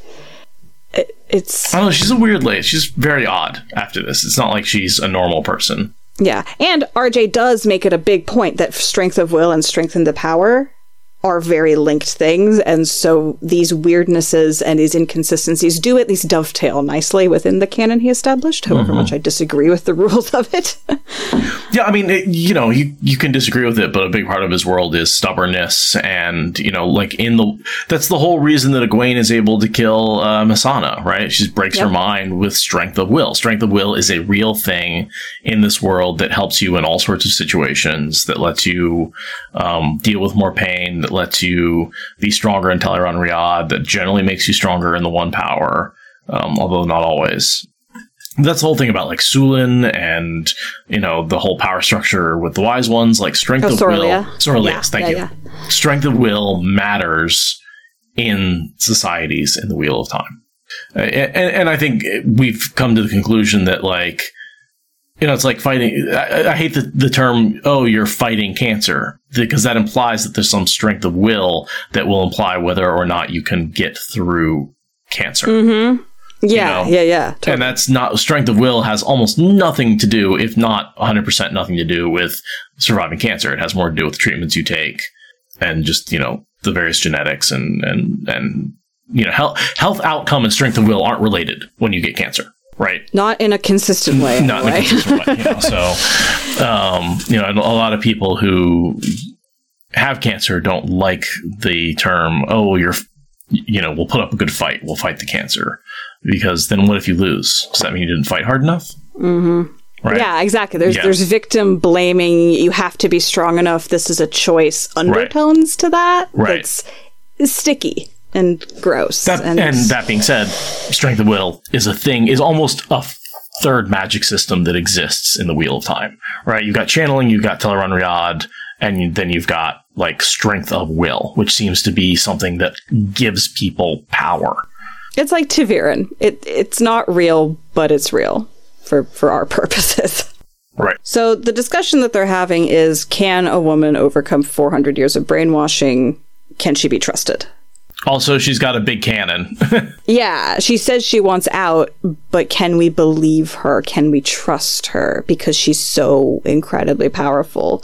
it, it's... I don't know, she's a weird lady. She's very odd after this. It's not like she's a normal person. Yeah, and R J does make it a big point that strength of will and strength in the power are very linked things, and so these weirdnesses and these inconsistencies do at least dovetail nicely within the canon he established, however mm-hmm. much I disagree with the rules of it. Yeah, I mean, it, you know, you, you can disagree with it, but a big part of his world is stubbornness, and, you know, like, in the, that's the whole reason that Egwene is able to kill uh, Missana, right? She breaks yep. her mind with strength of will. Strength of will is a real thing in this world that helps you in all sorts of situations, that lets you um, deal with more pain, that lets you be stronger in Teleron Riyadh, that generally makes you stronger in the One Power, um, although not always. That's the whole thing about, like, Sulin and, you know, the whole power structure with the Wise Ones, like, strength oh, of Sorelia. will. Sorelia, yeah, thank yeah, you. Yeah. Strength of will matters in societies in the Wheel of Time. Uh, and, and I think we've come to the conclusion that, like, you know, it's like fighting. I, I hate the, the term, oh, you're fighting cancer, because that implies that there's some strength of will that will imply whether or not you can get through cancer. Mm-hmm. Yeah, you know? yeah, yeah. Totally. And that's not, strength of will has almost nothing to do, if not one hundred percent nothing to do with surviving cancer. It has more to do with the treatments you take and just, you know, the various genetics and, and, and you know, health, health outcome and strength of will aren't related when you get cancer. Right. Not in a consistent way. Not in a consistent way. You know, so, um, you know, a lot of people who have cancer don't like the term, oh, you're, you know, we'll put up a good fight. We'll fight the cancer. Because then what if you lose? Does that mean you didn't fight hard enough? Mm-hmm. Right? Yeah, exactly. There's yeah. there's victim blaming. You have to be strong enough. This is a choice. Undertones right. to that. Right. That's sticky and gross. That, and, and that being said, strength of will is a thing, is almost a third magic system that exists in the Wheel of Time, right? You've got channeling, you've got Teleron Riyadh, and you, then you've got, like, strength of will, which seems to be something that gives people power. It's like Ta'veren. It it's not real, but it's real for, for our purposes. Right. So the discussion that they're having is, can a woman overcome four hundred years of brainwashing? Can she be trusted? Also, she's got a big cannon. Yeah, she says she wants out, but can we believe her? Can we trust her? Because she's so incredibly powerful.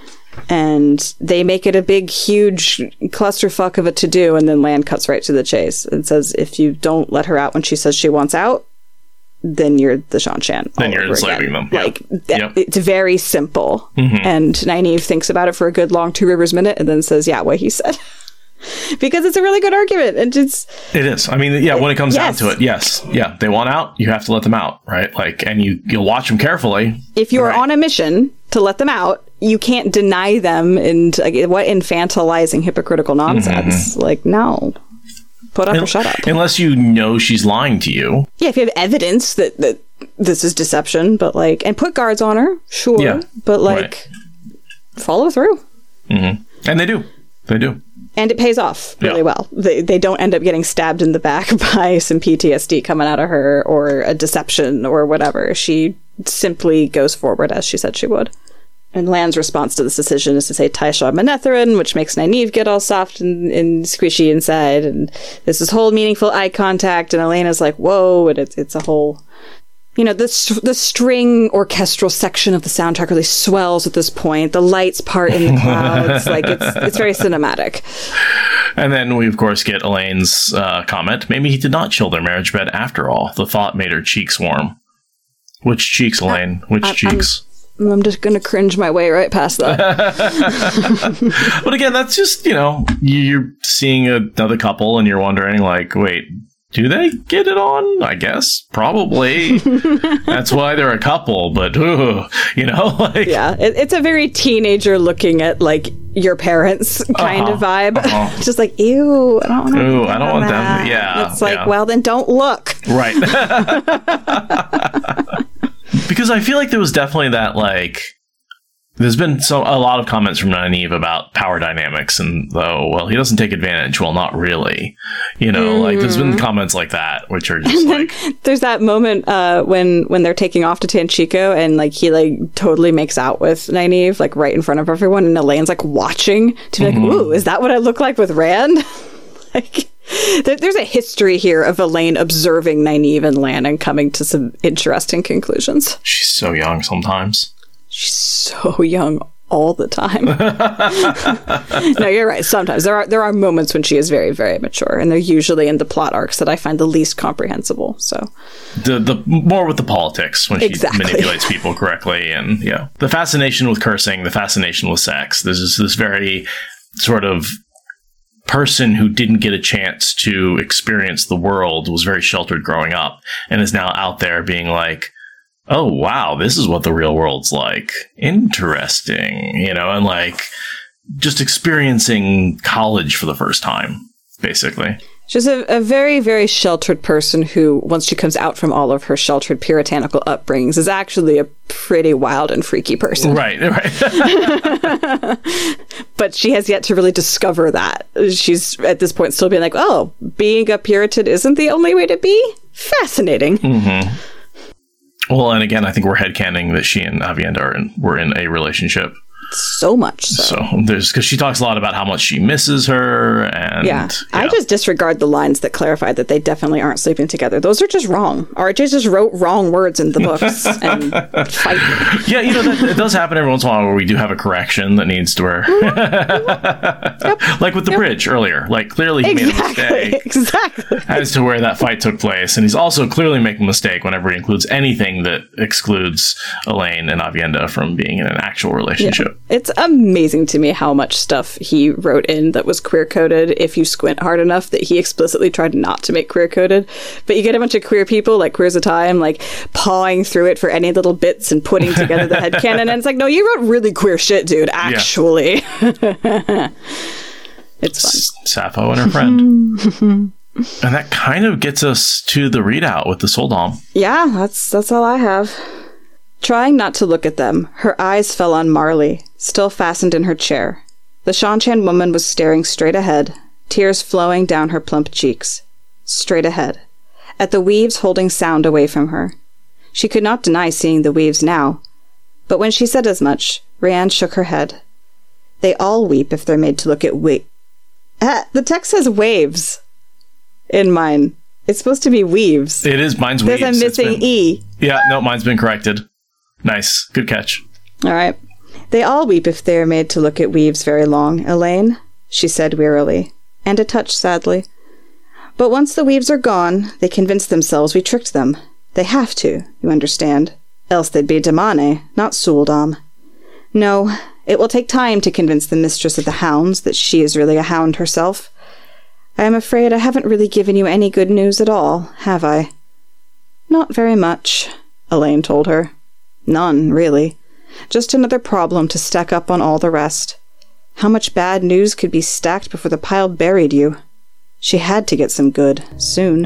And they make it a big, huge clusterfuck of a to-do, and then Lan cuts right to the chase and says, if you don't let her out when she says she wants out, then you're the Seanchan. Then you're enslaving them. Like, yep. th- Yep. It's very simple. Mm-hmm. And Nynaeve thinks about it for a good long two rivers minute and then says, yeah, what he said. Because it's a really good argument. And just It is. I mean, yeah, when it comes yes. down to it, yes. Yeah, they want out, you have to let them out, right? Like, and you, you'll watch them carefully. If you're right. on a mission to let them out, you can't deny them and like, what infantilizing hypocritical nonsense. Mm-hmm. Like, no. Put up and, or shut up. Unless you know she's lying to you. Yeah, if you have evidence that, that this is deception, but like, and put guards on her, sure. Yeah. But like, right. follow through. Mm-hmm. And they do. They do. And it pays off really yeah. well. They they don't end up getting stabbed in the back by some P T S D coming out of her or a deception or whatever. She simply goes forward as she said she would. And Lan's response to this decision is to say Taisha Manetheren, which makes Nynaeve get all soft and, and squishy inside. And this is whole meaningful eye contact. And Elena's like, whoa. And it's, it's a whole... You know, the, the string orchestral section of the soundtrack really swells at this point. The lights part in the clouds. like, it's it's very cinematic. And then we, of course, get Elaine's uh, comment. Maybe he did not chill their marriage bed after all. The thought made her cheeks warm. Which cheeks, Elaine? Which I, cheeks? I'm, I'm just going to cringe my way right past that. But again, that's just, you know, you're seeing another couple and you're wondering, like, wait... Do they get it on? I guess. Probably. That's why they're a couple, but, ooh, you know? Like, yeah, it, it's a very teenager looking at, like, your parents kind uh-huh, of vibe. Uh-huh. Just like, ew, I don't want to Ooh, I don't want that. them. Yeah. It's like, yeah. well, then don't look. Right. Because I feel like there was definitely that, like... There's been so a lot of comments from Nynaeve about power dynamics, and though, well, he doesn't take advantage. Well, not really, you know. Mm. Like there's been comments like that, which are just like. There's that moment uh, when when they're taking off to Tanchico, and like he like totally makes out with Nynaeve, like right in front of everyone, and Elaine's like watching to be like, mm-hmm. "Ooh, is that what I look like with Rand?" Like, there, there's a history here of Elaine observing Nynaeve and Lan and coming to some interesting conclusions. She's so young sometimes. She's so young all the time. No, you're right. Sometimes there are there are moments when she is very, very mature, and they're usually in the plot arcs that I find the least comprehensible. So, the the more with the politics when exactly. she manipulates people correctly, and yeah, the fascination with cursing, the fascination with sex. There's this, this very sort of person who didn't get a chance to experience the world, was very sheltered growing up, and is now out there being like, oh, wow, this is what the real world's like. Interesting. You know, and like just experiencing college for the first time, basically. She's a, a very, very sheltered person who, once she comes out from all of her sheltered puritanical upbringings, is actually a pretty wild and freaky person. Right, right. But she has yet to really discover that. She's, at this point, still being like, oh, being a Puritan isn't the only way to be? Fascinating. Mm-hmm. Well, and again, I think we're headcanon that she and Aviendha are in, were in a relationship. So much so. So there's because she talks a lot about how much she misses her, and yeah. yeah, I just disregard the lines that clarify that they definitely aren't sleeping together. Those are just wrong. R J just wrote wrong words in the books and fight me. Yeah, you know, that, it does happen every once in a while where we do have a correction that needs to where, yep. like with the yep. bridge earlier. Like clearly he exactly. made a mistake Exactly. as to where that fight took place, and he's also clearly making a mistake whenever he includes anything that excludes Elaine and Aviendha from being in an actual relationship. Yeah. It's amazing. Amazing to me how much stuff he wrote in that was queer coded if you squint hard enough that he explicitly tried not to make queer coded. But you get a bunch of queer people like Queers of Time like pawing through it for any little bits and putting together the headcanon, and it's like, no, you wrote really queer shit, dude, actually. Yeah. It's fun. Sappho and her friend. And that kind of gets us to the readout with the Soldom. Yeah, that's that's all I have. Trying not to look at them, her eyes fell on Marley, still fastened in her chair. The Seanchan woman was staring straight ahead, tears flowing down her plump cheeks. Straight ahead. At the weaves holding sound away from her. She could not deny seeing the weaves now. But when she said as much, Rhiann shook her head. They all weep if they're made to look at wa- ah, the text says waves in mine. It's supposed to be weaves. It is. Mine's There's weaves. There's a missing been, E. Yeah, no, mine's been corrected. Nice. Good catch. All right. They all weep if they are made to look at weaves very long, Elaine, she said wearily, and a touch sadly. But once the weaves are gone, they convince themselves we tricked them. They have to, you understand. Else they'd be Damane, not Suldom. No, It will take time to convince the mistress of the hounds that she is really a hound herself. I am afraid I haven't really given you any good news at all, have I? Not very much, Elaine told her. None, really. Just another problem to stack up on all the rest. How much bad news could be stacked before the pile buried you? She had to get some good, soon.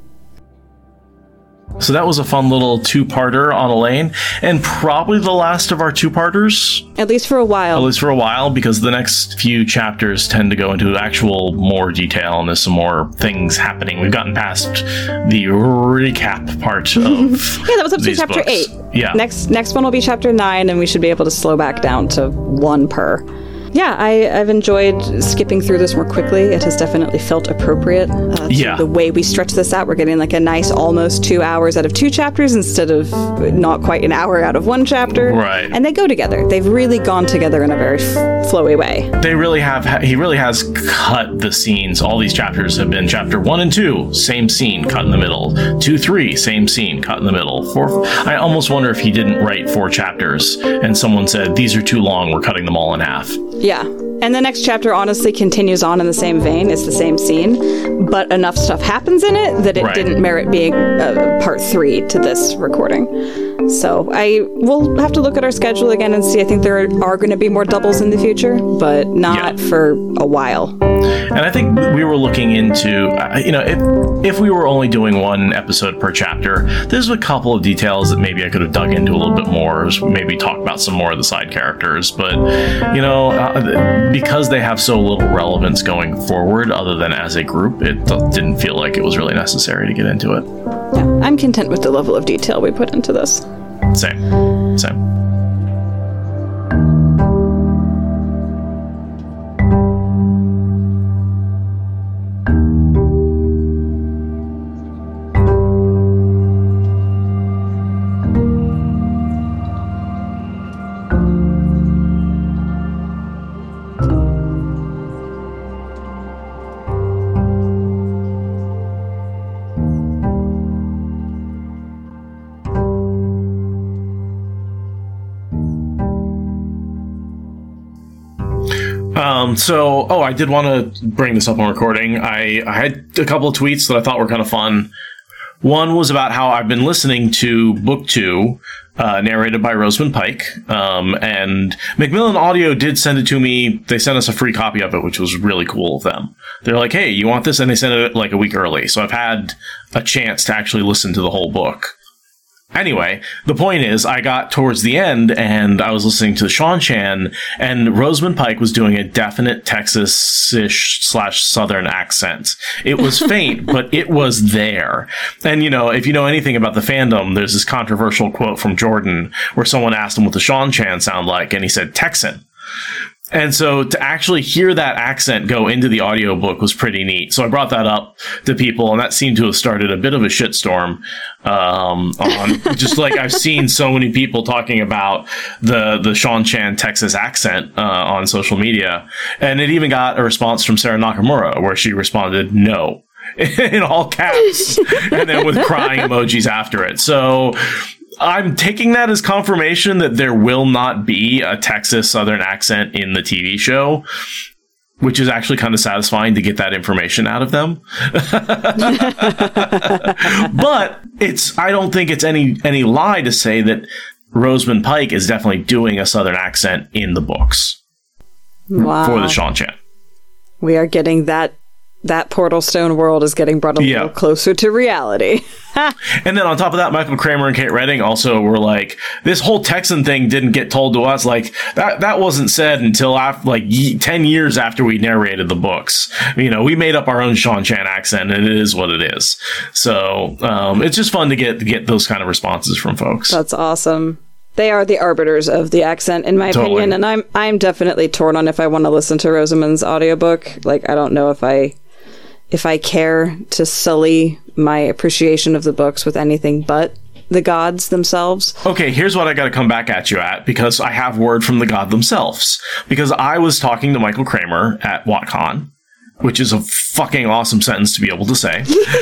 So that was a fun little two-parter on Elaine, and probably the last of our two-parters. At least for a while. At least for a while, because the next few chapters tend to go into actual more detail, and there's some more things happening. We've gotten past the recap part of yeah, that was up to these chapter books. eight. Yeah. Next, next one will be chapter nine, and we should be able to slow back down to one per. Yeah, I, I've enjoyed skipping through this more quickly. It has definitely felt appropriate. Uh, to Yeah. the way we stretch this out, we're getting like a nice almost two hours out of two chapters instead of not quite an hour out of one chapter. Right. And they go together. They've really gone together in a very f- flowy way. They really have, he really has cut the scenes. All these chapters have been chapter one and two, same scene, cut in the middle. Two, three, same scene, cut in the middle. Four, I almost wonder if he didn't write four chapters and someone said, these are too long, we're cutting them all in half. Yeah. And the next chapter honestly continues on in the same vein. It's the same scene, but enough stuff happens in it that it Right. didn't merit being uh, part three to this recording. So I will have to look at our schedule again and see. I think there are going to be more doubles in the future, but not Yeah. for a while. And I think we were looking into, uh, you know, if, if we were only doing one episode per chapter, there's a couple of details that maybe I could have dug into a little bit more, maybe talk about some more of the side characters. But, you know, uh, because they have so little relevance going forward, other than as a group, it didn't feel like it was really necessary to get into it. Yeah, I'm content with the level of detail we put into this. Same. Same. Um, so, oh, I did want to bring this up on recording. I, I had a couple of tweets that I thought were kind of fun. One was about how I've been listening to Book Two, uh, narrated by Rosamund Pike. Um, and Macmillan Audio did send it to me. They sent us a free copy of it, which was really cool of them. They're like, hey, you want this? And they sent it like a week early. So I've had a chance to actually listen to the whole book. Anyway, the point is, I got towards the end, and I was listening to Sean Chan, and Rosamund Pike was doing a definite Texas-ish slash Southern accent. It was faint, but it was there. And, you know, if you know anything about the fandom, there's this controversial quote from Jordan where someone asked him what the Sean Chan sound like, and he said, Texan. And so to actually hear that accent go into the audiobook was pretty neat. So I brought that up to people, and that seemed to have started a bit of a shitstorm. Um, on just like I've seen so many people talking about the the Sean Chan Texas accent uh, on social media, and it even got a response from Sarah Nakamura where she responded no in all caps, and then with crying emojis after it. So I'm taking that as confirmation that there will not be a Texas Southern accent in the T V show, which is actually kind of satisfying to get that information out of them. But it's, I don't think it's any, any lie to say that Rosamund Pike is definitely doing a Southern accent in the books. Wow. For the Sean Chan. We are getting that, that Portal Stone world is getting brought a Yeah. little closer to reality. And then on top of that, Michael Kramer and Kate Redding also were like, this whole Texan thing didn't get told to us. Like, that that wasn't said until after, like ye- ten years after we narrated the books. You know, we made up our own Sean Chan accent, and it is what it is. So um, it's just fun to get to get those kind of responses from folks. That's awesome. They are the arbiters of the accent, in my Totally. opinion, and I'm I'm definitely torn on if I want to listen to Rosamund's audiobook. Like, I don't know if I if I care to sully my appreciation of the books with anything but the gods themselves. Okay, here's what I got to come back at you at, because I have word from the god themselves. Because I was talking to Michael Kramer at WatCon, which is a fucking awesome sentence to be able to say.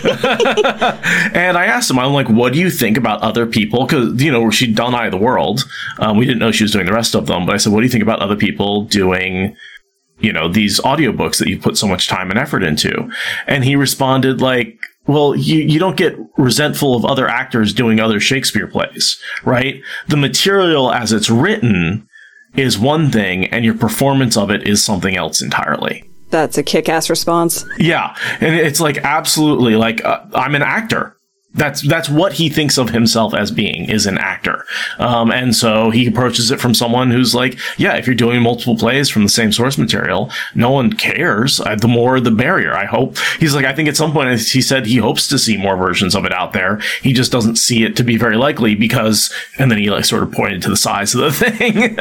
And I asked him, I'm like, what do you think about other people? Because, you know, she'd done Eye of the World. Um, we didn't know she was doing the rest of them. But I said, what do you think about other people doing, you know, these audiobooks that you put so much time and effort into? And he responded like, well, you, you don't get resentful of other actors doing other Shakespeare plays, right? The material as it's written is one thing, and your performance of it is something else entirely. That's a kick-ass response. Yeah. And it's like, absolutely, like, uh, I'm an actor. That's that's what he thinks of himself as being, is an actor. Um, and so he approaches it from someone who's like, yeah, if you're doing multiple plays from the same source material, no one cares. Uh, the more, the merrier, I hope. He's like, I think at some point he said he hopes to see more versions of it out there. He just doesn't see it to be very likely because, and then he like sort of pointed to the size of the thing.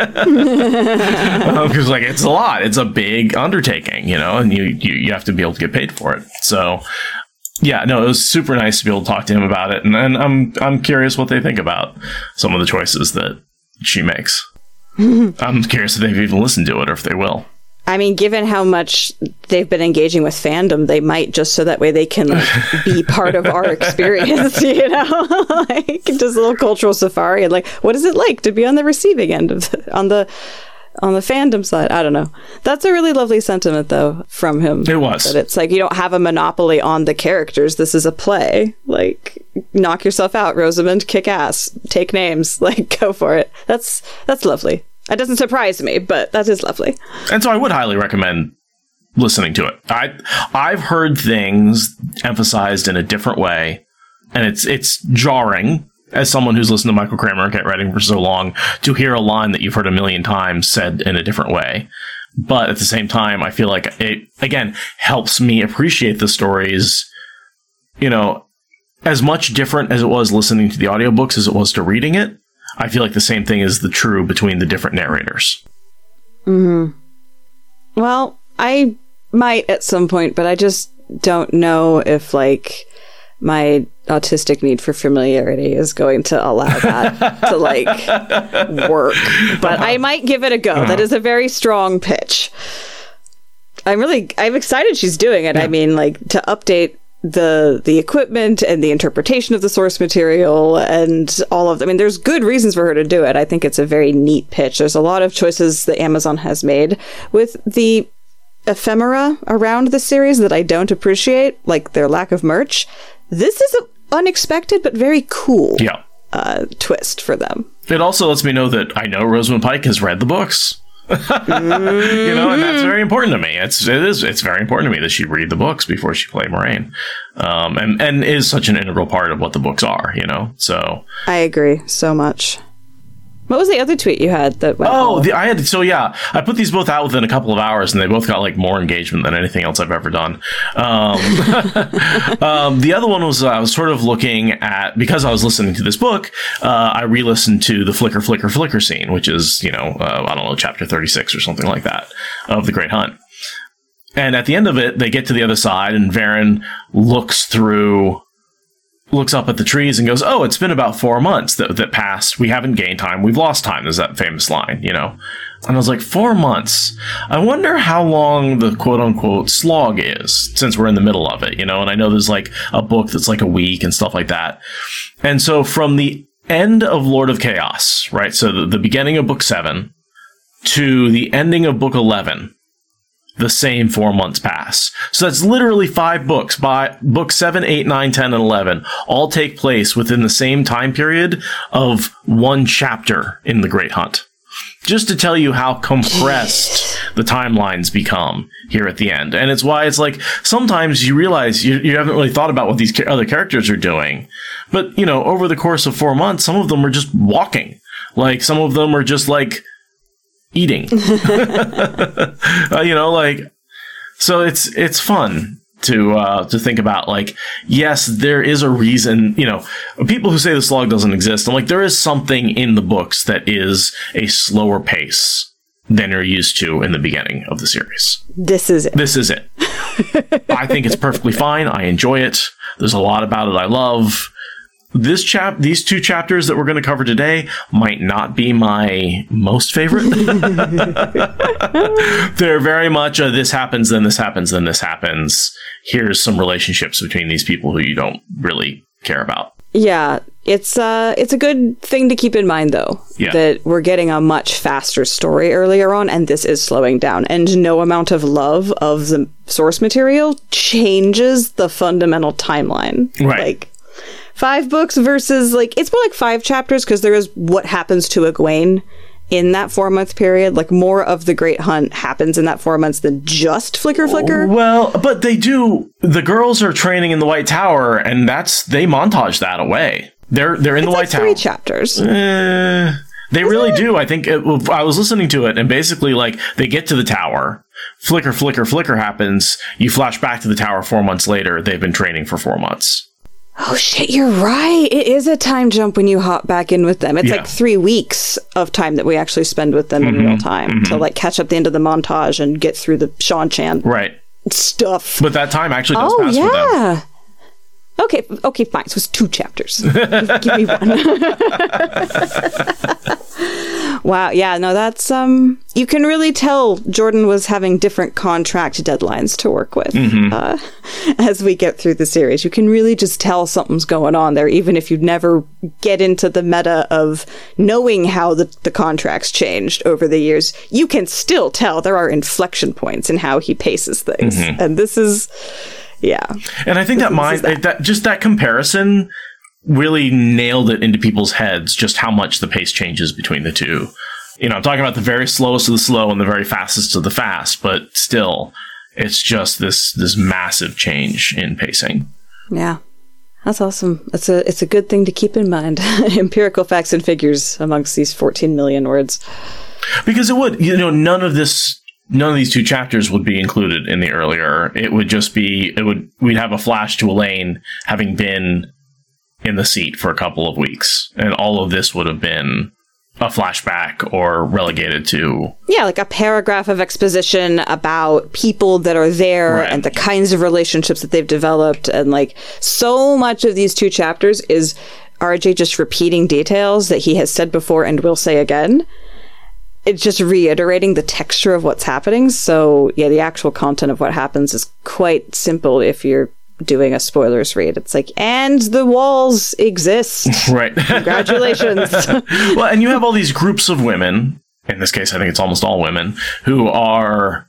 Because um, like, it's a lot. It's a big undertaking, you know, and you, you, you have to be able to get paid for it. So, yeah, no, it was super nice to be able to talk to him about it, and, and I'm I'm curious what they think about some of the choices that she makes. I'm curious if they've even listened to it or if they will. I mean, given how much they've been engaging with fandom, they might, just so that way they can like, be part of our experience, you know, like just a little cultural safari. And like, what is it like to be on the receiving end of the, on the on the fandom side? I don't know. That's a really lovely sentiment, though, from him. It was. That it's like, you don't have a monopoly on the characters. This is a play. Like, knock yourself out, Rosamund. Kick ass. Take names. Like, go for it. That's that's lovely. That doesn't surprise me, but that is lovely. And so I would highly recommend listening to it. I I've heard things emphasized in a different way, and it's it's jarring. As someone who's listened to Michael Kramer and Get Ready for so long, to hear a line that you've heard a million times said in a different way. But at the same time, I feel like it, again, helps me appreciate the stories, you know, as much different as it was listening to the audiobooks as it was to reading it. I feel like the same thing is the true between the different narrators. Mm-hmm. Well, I might at some point, but I just don't know if, like, my autistic need for familiarity is going to allow that to like work, but I might give it a go. That is a very strong pitch. I'm really, I'm excited she's doing it. Yeah. I mean, like, to update the the equipment and the interpretation of the source material and all of, I mean, there's good reasons for her to do it. I think it's a very neat pitch. There's a lot of choices that Amazon has made with the ephemera around the series that I don't appreciate, like their lack of merch. This is an unexpected but very cool yeah. uh, twist for them. It also lets me know that I know Rosamund Pike has read the books. mm-hmm. You know, and that's very important to me. It's it is it's very important to me that she read the books before she play Moiraine, um, and and is such an integral part of what the books are. You know, so I agree so much. What was the other tweet you had that went Oh, the, I had so yeah. I put these both out within a couple of hours, and they both got like more engagement than anything else I've ever done. Um, um, the other one was uh, I was sort of looking at, because I was listening to this book. Uh, I re-listened to the Flicker, Flicker, Flicker scene, which is you know uh, I don't know chapter thirty-six or something like that of The Great Hunt. And at the end of it, they get to the other side, and Varen looks through. looks up at the trees and goes, oh, it's been about four months that, that passed. We haven't gained time. We've lost time. There's that famous line, you know? And I was like, four months? I wonder how long the quote-unquote slog is, since we're in the middle of it, you know? And I know there's like a book that's like a week and stuff like that. And so from the end of Lord of Chaos, right? So the, the beginning of book seven to the ending of book eleven, the same four months pass. So that's literally five books. By book seven, eight, nine, ten, and eleven all take place within the same time period of one chapter in The Great Hunt. Just to tell you how compressed the timelines become here at the end. And it's why it's like, sometimes you realize you, you haven't really thought about what these ca- other characters are doing. But, you know, over the course of four months, some of them are just walking. Like, some of them are just like, eating. uh, you know, like, so it's it's fun to uh, to think about, like, yes, there is a reason, you know, people who say the slog doesn't exist, I'm like, there is something in the books that is a slower pace than you're used to in the beginning of the series. This is it. This is it. I think it's perfectly fine. I enjoy it. There's a lot about it I love. this chap, these two chapters that we're going to cover today might not be my most favorite. They're very much a, this happens, then this happens, then this happens. Here's some relationships between these people who you don't really care about. Yeah, it's uh, it's a good thing to keep in mind, though, yeah. that we're getting a much faster story earlier on, and this is slowing down. And no amount of love of the source material changes the fundamental timeline. Right. Like, five books versus, like, it's more like five chapters, because there is what happens to Egwene in that four-month period. Like, more of the Great Hunt happens in that four months than just Flicker Flicker. Well, but they do. The girls are training in the White Tower, and that's they montage that away. They're they're in it's the like White Tower. Three chapters. Uh, they Is really it? do. I think it, I was listening to it, and basically, like, they get to the tower. Flicker, flicker, flicker happens. You flash back to the tower four months later. They've been training for four months. Oh, shit, you're right. It is a time jump when you hop back in with them. It's Yeah. like three weeks of time that we actually spend with them Mm-hmm, in real time mm-hmm. to, like, catch up the end of the montage and get through the Sean Chan Right. stuff. But that time actually does Oh, pass for them. yeah. Okay, okay, fine. So it's two chapters. give, give me one. Wow, yeah, no, that's, um, you can really tell Jordan was having different contract deadlines to work with Mm-hmm. uh, as we get through the series. You can really just tell something's going on there, even if you never get into the meta of knowing how the, the contracts changed over the years. You can still tell there are inflection points in how he paces things. Mm-hmm. And this is, yeah. And I think that This is mind that. that just that comparison really nailed it into people's heads, just how much the pace changes between the two. You know, I'm talking about the very slowest of the slow and the very fastest of the fast, but still, it's just this this massive change in pacing. Yeah. That's awesome. It's a it's a good thing to keep in mind. Empirical facts and figures amongst these fourteen million words. Because it would, you know, none of this none of these two chapters would be included in the earlier. It would just be it would we'd have a flash to Elaine having been in the seat for a couple of weeks, and all of this would have been a flashback or relegated to Yeah, like a paragraph of exposition about people that are there Right. and the kinds of relationships that they've developed. And like so much of these two chapters is R J just repeating details that he has said before and will say again. It's just reiterating the texture of what's happening. So yeah, the actual content of what happens is quite simple if you're doing a spoilers read. It's like, and the walls exist. right. Congratulations. Well, and you have all these groups of women, in this case I think it's almost all women, who are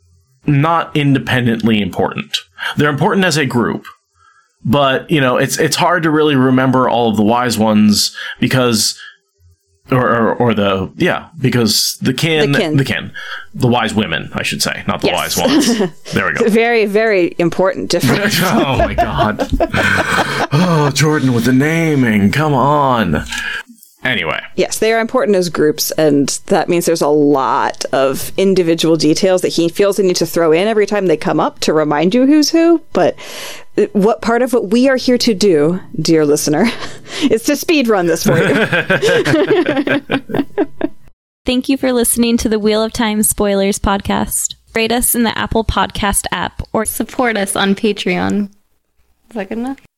not independently important. They're important as a group, but you know, it's it's hard to really remember all of the wise ones because or or, or the yeah, because the kin, The kin. the kin, the wise women, I should say, not the Yes. wise ones. There we go. Very, very important difference. Oh my god. Oh, Jordan with the naming. Come on. Anyway. Yes, they are important as groups, and that means there's a lot of individual details that he feels the need to throw in every time they come up to remind you who's who. But what part of what we are here to do, dear listener, is to speed run this for you. Thank you for listening to the Wheel of Time Spoilers podcast. Rate us in the Apple Podcast app or Support us on Patreon. Is that good enough?